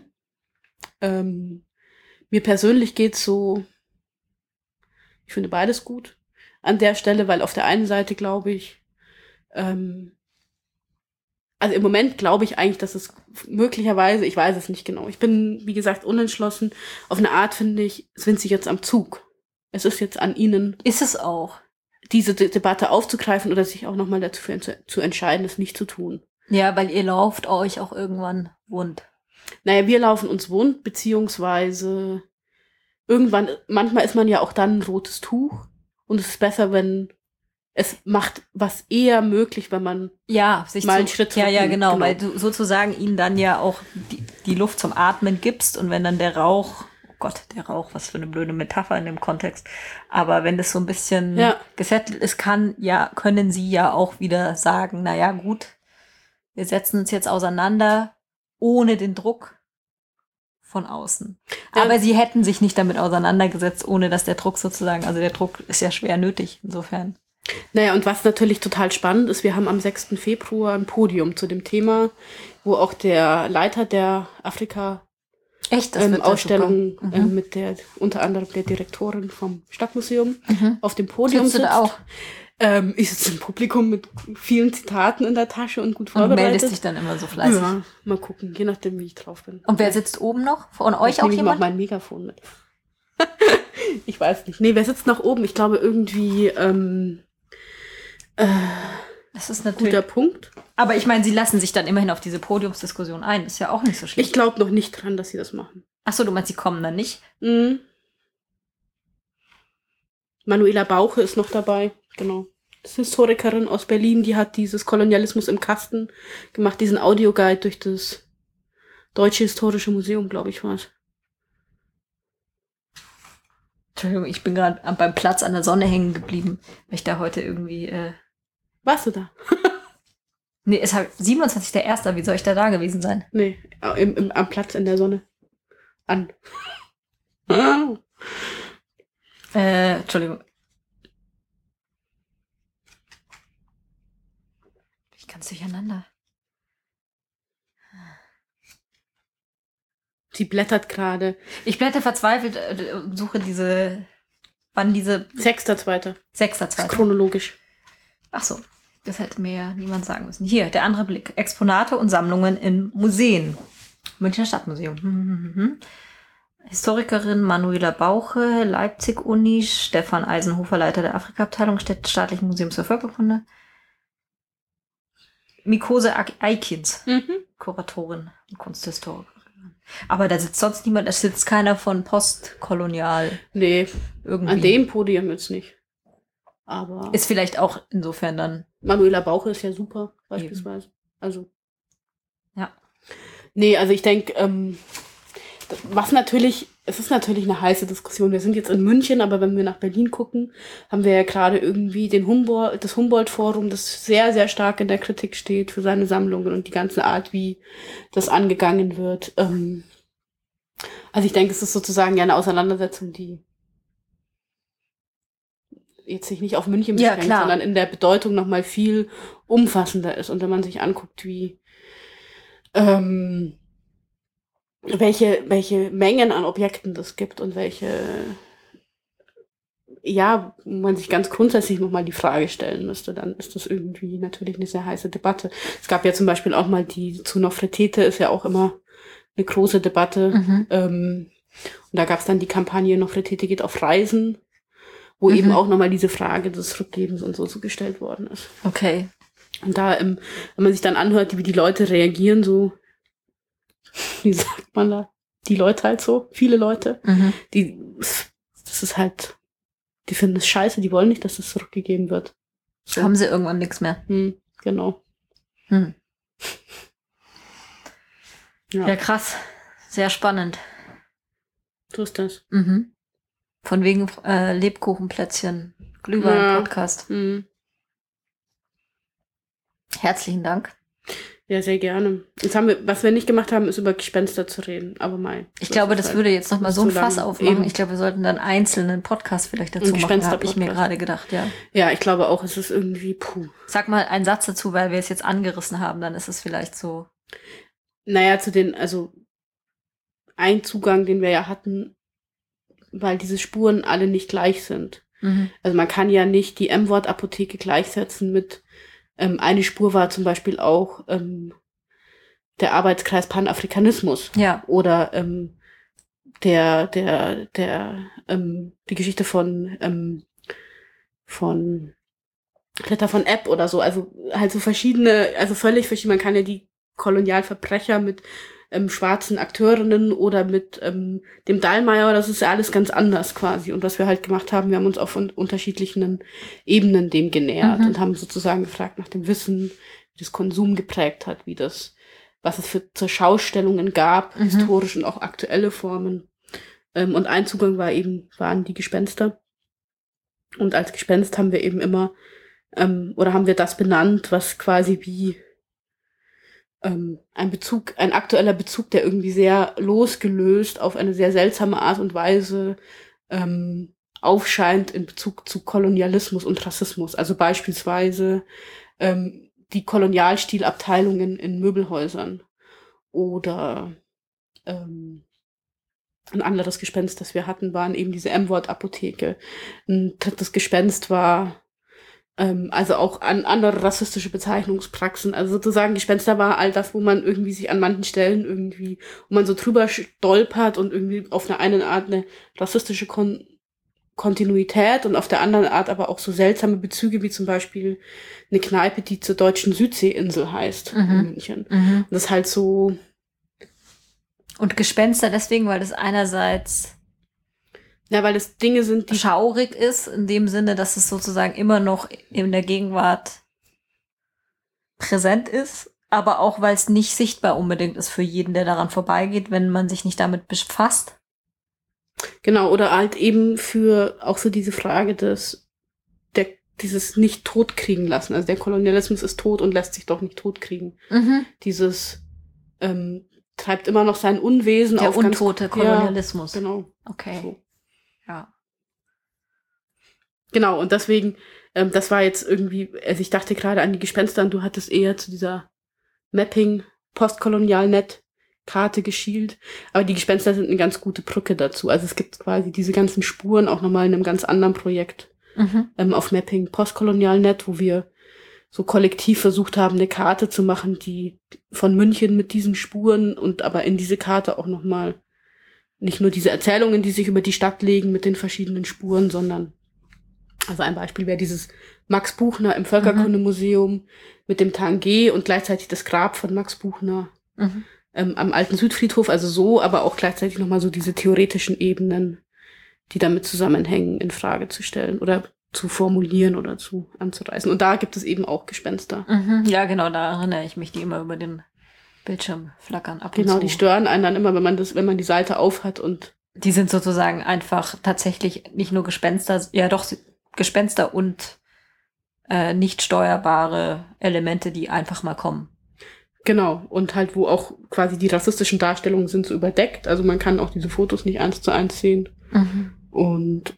Mir persönlich geht's so, ich finde beides gut an der Stelle, weil auf der einen Seite glaube ich, also im Moment glaube ich eigentlich, dass es möglicherweise, ich weiß es nicht genau, ich bin, wie gesagt, unentschlossen. Auf eine Art finde ich, sind sie jetzt am Zug. Es ist jetzt an Ihnen, Ist es auch. diese Debatte aufzugreifen oder sich auch nochmal dazu zu entscheiden, es nicht zu tun. Ja, weil ihr lauft euch auch irgendwann wund. Naja, wir laufen uns wund, beziehungsweise irgendwann, manchmal ist man ja auch dann ein rotes Tuch und es ist besser, wenn es macht was eher möglich, wenn man sich mal einen Schritt ja, zurück- genau, weil du sozusagen ihnen dann ja auch die Luft zum Atmen gibst und wenn dann der Rauch, oh Gott, der Rauch, was für eine blöde Metapher in dem Kontext, aber wenn das so ein bisschen gesettelt ist, können sie ja auch wieder sagen, naja, gut, wir setzen uns jetzt auseinander ohne den Druck von außen. Ja. Aber sie hätten sich nicht damit auseinandergesetzt, ohne dass der Druck sozusagen, also der Druck ist ja schwer nötig, insofern. Naja, und was natürlich total spannend ist, wir haben am 6. Februar ein Podium zu dem Thema, wo auch der Leiter der Afrika Echt, das wird Ausstellung super. mit der unter anderem der Direktorin vom Stadtmuseum auf dem Podium Sitzt du da auch? Ich sitze im Publikum mit vielen Zitaten in der Tasche und gut Und vorbereitet. meldest dich dann immer so fleißig. Ja, mal gucken, je nachdem, wie ich drauf bin. Und wer sitzt oben noch? Von euch auch Ich nehme jemand? mal mein Megafon mit. Ich weiß nicht. Nee, wer sitzt noch oben? Ich glaube irgendwie Das ist natürlich. guter Punkt. Aber ich meine, sie lassen sich dann immerhin auf diese Podiumsdiskussion ein. Ist ja auch nicht so schlimm. Ich glaube noch nicht dran, dass sie das machen. Ach so, du meinst, sie kommen dann nicht? Mhm. Manuela Bauche ist noch dabei, genau. Das ist eine Historikerin aus Berlin, die hat dieses Kolonialismus im Kasten gemacht, diesen Audioguide durch das Deutsche Historische Museum, glaube ich, war es. Entschuldigung, ich bin gerade beim Platz an der Sonne hängen geblieben, weil ich da heute irgendwie. Warst du da? Nee, es ist halt 27.01. Wie soll ich da gewesen sein? Nee, am Platz in der Sonne. An. Entschuldigung. Ich kann es durcheinander. Sie blättert gerade. Ich blätter verzweifelt und suche wann diese 6.2. 6.2. Chronologisch. Ach so, das hätte mir ja niemand sagen müssen. Hier, der andere Blick. Exponate und Sammlungen in Museen. Münchner Stadtmuseum. Historikerin Manuela Bauche, Leipzig-Uni, Stefan Eisenhofer, Leiter der Afrika-Abteilung, Staatlichen Museums für Völkerkunde. Mikose Eikins, Kuratorin und Kunsthistorikerin. Aber da sitzt sonst niemand, da sitzt keiner von Postkolonial. Nee, irgendwie. an dem Podium jetzt nicht. Aber Ist vielleicht auch insofern dann. Manuela Bauche ist ja super, beispielsweise. Also. Ja. Nee, also ich denke, es ist natürlich eine heiße Diskussion. Wir sind jetzt in München, aber wenn wir nach Berlin gucken, haben wir ja gerade irgendwie das Humboldt-Forum, das sehr, sehr stark in der Kritik steht für seine Sammlungen und die ganze Art, wie das angegangen wird. Also ich denke, es ist sozusagen ja eine Auseinandersetzung, die jetzt sich nicht auf München beschränkt, sondern in der Bedeutung nochmal viel umfassender ist. Und wenn man sich anguckt, wie welche Mengen an Objekten das gibt und man sich ganz grundsätzlich nochmal die Frage stellen müsste, dann ist das irgendwie natürlich eine sehr heiße Debatte. Es gab ja zum Beispiel auch mal zu Nofretete ist ja auch immer eine große Debatte. Und da gab es dann die Kampagne Nofretete geht auf Reisen, wo eben auch nochmal diese Frage des Rückgebens und so gestellt worden ist. Okay. Und da, wenn man sich dann anhört, wie die Leute reagieren, so, wie sagt man da? Die Leute halt so, viele Leute, das ist halt, die finden es scheiße, die wollen nicht, dass es zurückgegeben wird. So. Haben sie irgendwann nichts mehr. Genau. Ja, krass. Sehr spannend. So ist das. Von wegen Lebkuchenplätzchen, Glühwein-Podcast. Herzlichen Dank. Ja, sehr gerne. Jetzt was wir nicht gemacht haben, ist über Gespenster zu reden. Aber ich glaube, das würde jetzt nochmal so ein Fass aufmachen. Eben. Ich glaube, wir sollten dann einzelnen Podcast vielleicht dazu machen, habe ich mir gerade gedacht, ja. Ja, ich glaube auch, es ist irgendwie, Sag mal einen Satz dazu, weil wir es jetzt angerissen haben, dann ist es vielleicht so. Naja, ein Zugang, den wir ja hatten, weil diese Spuren alle nicht gleich sind. Also man kann ja nicht die M-Wort-Apotheke gleichsetzen mit eine Spur war zum Beispiel auch der Arbeitskreis Panafrikanismus. Ja. Oder die Geschichte von Ritter von Epp oder so, also halt so verschiedene, also völlig verschiedene, man kann ja die Kolonialverbrecher mit schwarzen Akteurinnen oder mit dem Dallmayr, das ist ja alles ganz anders quasi. Und was wir halt gemacht haben, wir haben uns auf unterschiedlichen Ebenen dem genähert und haben sozusagen gefragt nach dem Wissen, wie das Konsum geprägt hat, was es für Zurschaustellungen gab, historisch und auch aktuelle Formen. Und ein Zugang waren die Gespenster. Und als Gespenst haben wir eben immer, oder haben wir das benannt, was quasi wie ein aktueller Bezug, der irgendwie sehr losgelöst auf eine sehr seltsame Art und Weise aufscheint in Bezug zu Kolonialismus und Rassismus. Also beispielsweise die Kolonialstilabteilungen in Möbelhäusern oder ein anderes Gespenst, das wir hatten, waren eben diese M-Wort-Apotheke. Ein drittes Gespenst war also auch an andere rassistische Bezeichnungspraxen. Also sozusagen Gespenster war all das, wo man irgendwie sich an manchen Stellen irgendwie, wo man so drüber stolpert und irgendwie auf eine Art eine rassistische Kontinuität und auf der anderen Art aber auch so seltsame Bezüge, wie zum Beispiel eine Kneipe, die zur deutschen Südseeinsel heißt in München. Und das ist halt so. Und Gespenster deswegen, weil das einerseits weil das Dinge sind, die schaurig ist, in dem Sinne, dass es sozusagen immer noch in der Gegenwart präsent ist, aber auch, weil es nicht sichtbar unbedingt ist für jeden, der daran vorbeigeht, wenn man sich nicht damit befasst. Genau, oder halt eben für auch so diese Frage dieses nicht totkriegen lassen. Also der Kolonialismus ist tot und lässt sich doch nicht totkriegen. Dieses treibt immer noch sein Unwesen der auf. Der untote Kolonialismus. Ja, genau. Okay. So. Ja. Genau, und deswegen, das war jetzt irgendwie, also ich dachte gerade an die Gespenster und du hattest eher zu dieser Mapping-Postkolonial-Net-Karte geschielt. Aber die Gespenster sind eine ganz gute Brücke dazu. Also es gibt quasi diese ganzen Spuren auch nochmal in einem ganz anderen Projekt auf Mapping-Postkolonial-Net, wo wir so kollektiv versucht haben, eine Karte zu machen, die von München mit diesen Spuren und aber in diese Karte auch nochmal nicht nur diese Erzählungen, die sich über die Stadt legen mit den verschiedenen Spuren, sondern, also ein Beispiel wäre dieses Max Buchner im Völkerkundemuseum mit dem Tangé und gleichzeitig das Grab von Max Buchner am alten Südfriedhof, also so, aber auch gleichzeitig nochmal so diese theoretischen Ebenen, die damit zusammenhängen, in Frage zu stellen oder zu formulieren oder anzureißen. Und da gibt es eben auch Gespenster. Ja, genau, da erinnere ich mich, die immer über den Bildschirm flackern ab und zu. Genau, die stören einen dann immer, wenn man die Seite aufhat und die sind sozusagen einfach tatsächlich nicht nur Gespenster, ja doch Gespenster und nicht steuerbare Elemente, die einfach mal kommen. Genau, und halt, wo auch quasi die rassistischen Darstellungen sind so überdeckt, also man kann auch diese Fotos nicht 1:1 sehen. Und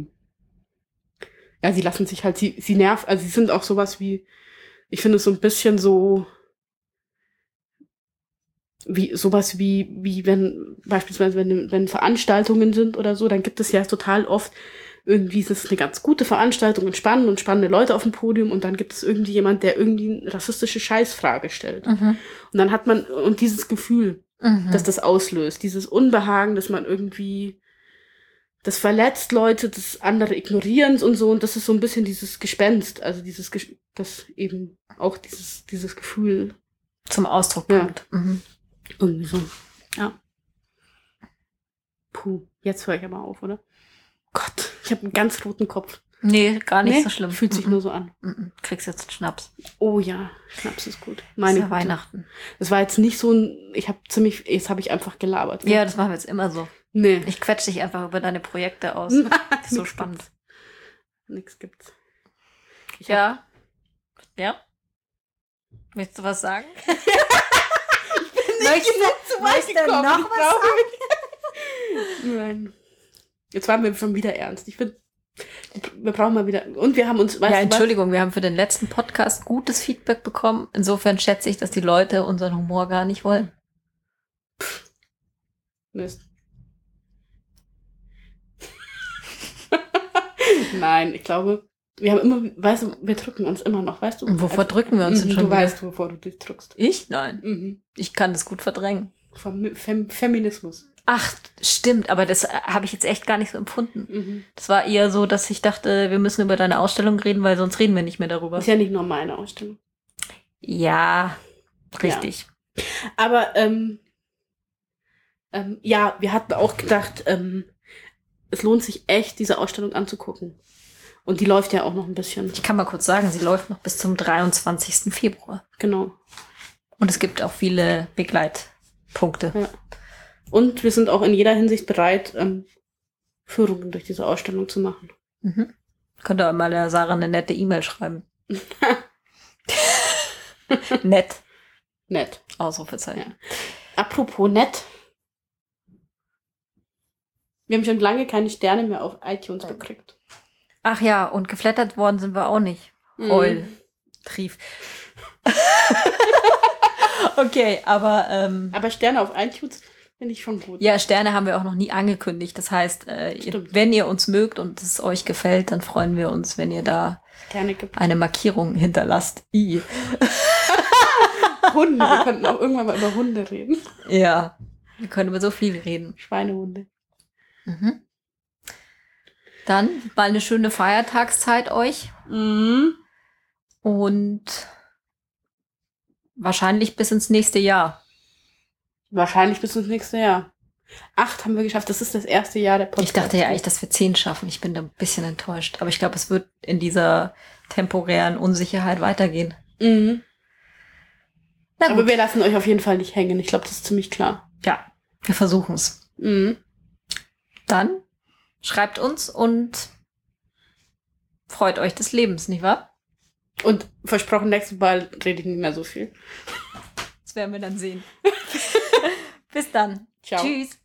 ja, sie lassen sich halt, sie nerven, also sie sind auch sowas wie, ich finde es so ein bisschen so, wie wenn, beispielsweise, wenn Veranstaltungen sind oder so, dann gibt es ja total oft irgendwie, es ist eine ganz gute Veranstaltung und spannende Leute auf dem Podium und dann gibt es irgendwie jemand, der irgendwie eine rassistische Scheißfrage stellt. Und dann hat man, und dieses Gefühl, dass das auslöst, dieses Unbehagen, dass man irgendwie, das verletzt Leute, das andere ignorieren und so, und das ist so ein bisschen dieses Gespenst, also das eben auch dieses Gefühl zum Ausdruck kommt. Irgendwie so, ja. Puh, jetzt höre ich aber auf, oder? Gott, ich habe einen ganz roten Kopf. Nee, gar nicht so schlimm. Fühlt sich nur so an. Kriegst jetzt einen Schnaps. Oh ja, Schnaps ist gut. Meine ist ja Weihnachten. Das war jetzt nicht so jetzt habe ich einfach gelabert. Ja, das machen wir jetzt immer so. Nee. Ich quetsche dich einfach über deine Projekte aus. Das ist so spannend. Nix gibt's. Ja. Willst du was sagen? Möchtest du noch was sagen? Nein. Jetzt waren wir schon wieder ernst. Ich finde, wir brauchen mal wieder. Und wir haben uns. Entschuldigung, wir haben für den letzten Podcast gutes Feedback bekommen. Insofern schätze ich, dass die Leute unseren Humor gar nicht wollen. Mist. Nein, ich glaube, wir haben immer, weißt du, wir drücken uns immer noch, weißt du? Und wovor drücken wir uns denn schon? Du weißt, wovor du dich drückst. Ich? Nein. Ich kann das gut verdrängen. Feminismus. Ach, stimmt, aber das habe ich jetzt echt gar nicht so empfunden. Das war eher so, dass ich dachte, wir müssen über deine Ausstellung reden, weil sonst reden wir nicht mehr darüber. Ist ja nicht nur meine Ausstellung. Ja, richtig. Ja. Aber ja, wir hatten auch gedacht, es lohnt sich echt, diese Ausstellung anzugucken. Und die läuft ja auch noch ein bisschen. Ich kann mal kurz sagen, sie läuft noch bis zum 23. Februar. Genau. Und es gibt auch viele Begleitpunkte. Ja. Und wir sind auch in jeder Hinsicht bereit, Führungen durch diese Ausstellung zu machen. Könnt ihr mal der Sarah eine nette E-Mail schreiben. Nett. Nett. Ausrufezeichen. Ja. Apropos nett. Wir haben schon lange keine Sterne mehr auf iTunes gekriegt. Ach ja, und geflattert worden sind wir auch nicht. Heul. Trief. Okay, aber Aber Sterne auf iTunes finde ich schon gut. ja, Sterne haben wir auch noch nie angekündigt. Das heißt, wenn ihr uns mögt und es euch gefällt, dann freuen wir uns, wenn ihr da Sterne gibt. eine Markierung hinterlasst. Hunde. Wir könnten auch irgendwann mal über Hunde reden. Ja, wir können über so viel reden. Schweinehunde. Dann mal eine schöne Feiertagszeit euch. Und wahrscheinlich bis ins nächste Jahr. Wahrscheinlich bis ins nächste Jahr. 8 haben wir geschafft. Das ist das erste Jahr der Podcast. Ich dachte ja eigentlich, dass wir 10 schaffen. Ich bin da ein bisschen enttäuscht. Aber ich glaube, es wird in dieser temporären Unsicherheit weitergehen. Na gut. Aber wir lassen euch auf jeden Fall nicht hängen. Ich glaube, das ist ziemlich klar. Ja, wir versuchen es. Dann schreibt uns und freut euch des Lebens, nicht wahr? Und versprochen, nächstes Mal rede ich nicht mehr so viel. Das werden wir dann sehen. Bis dann. Ciao. Tschüss.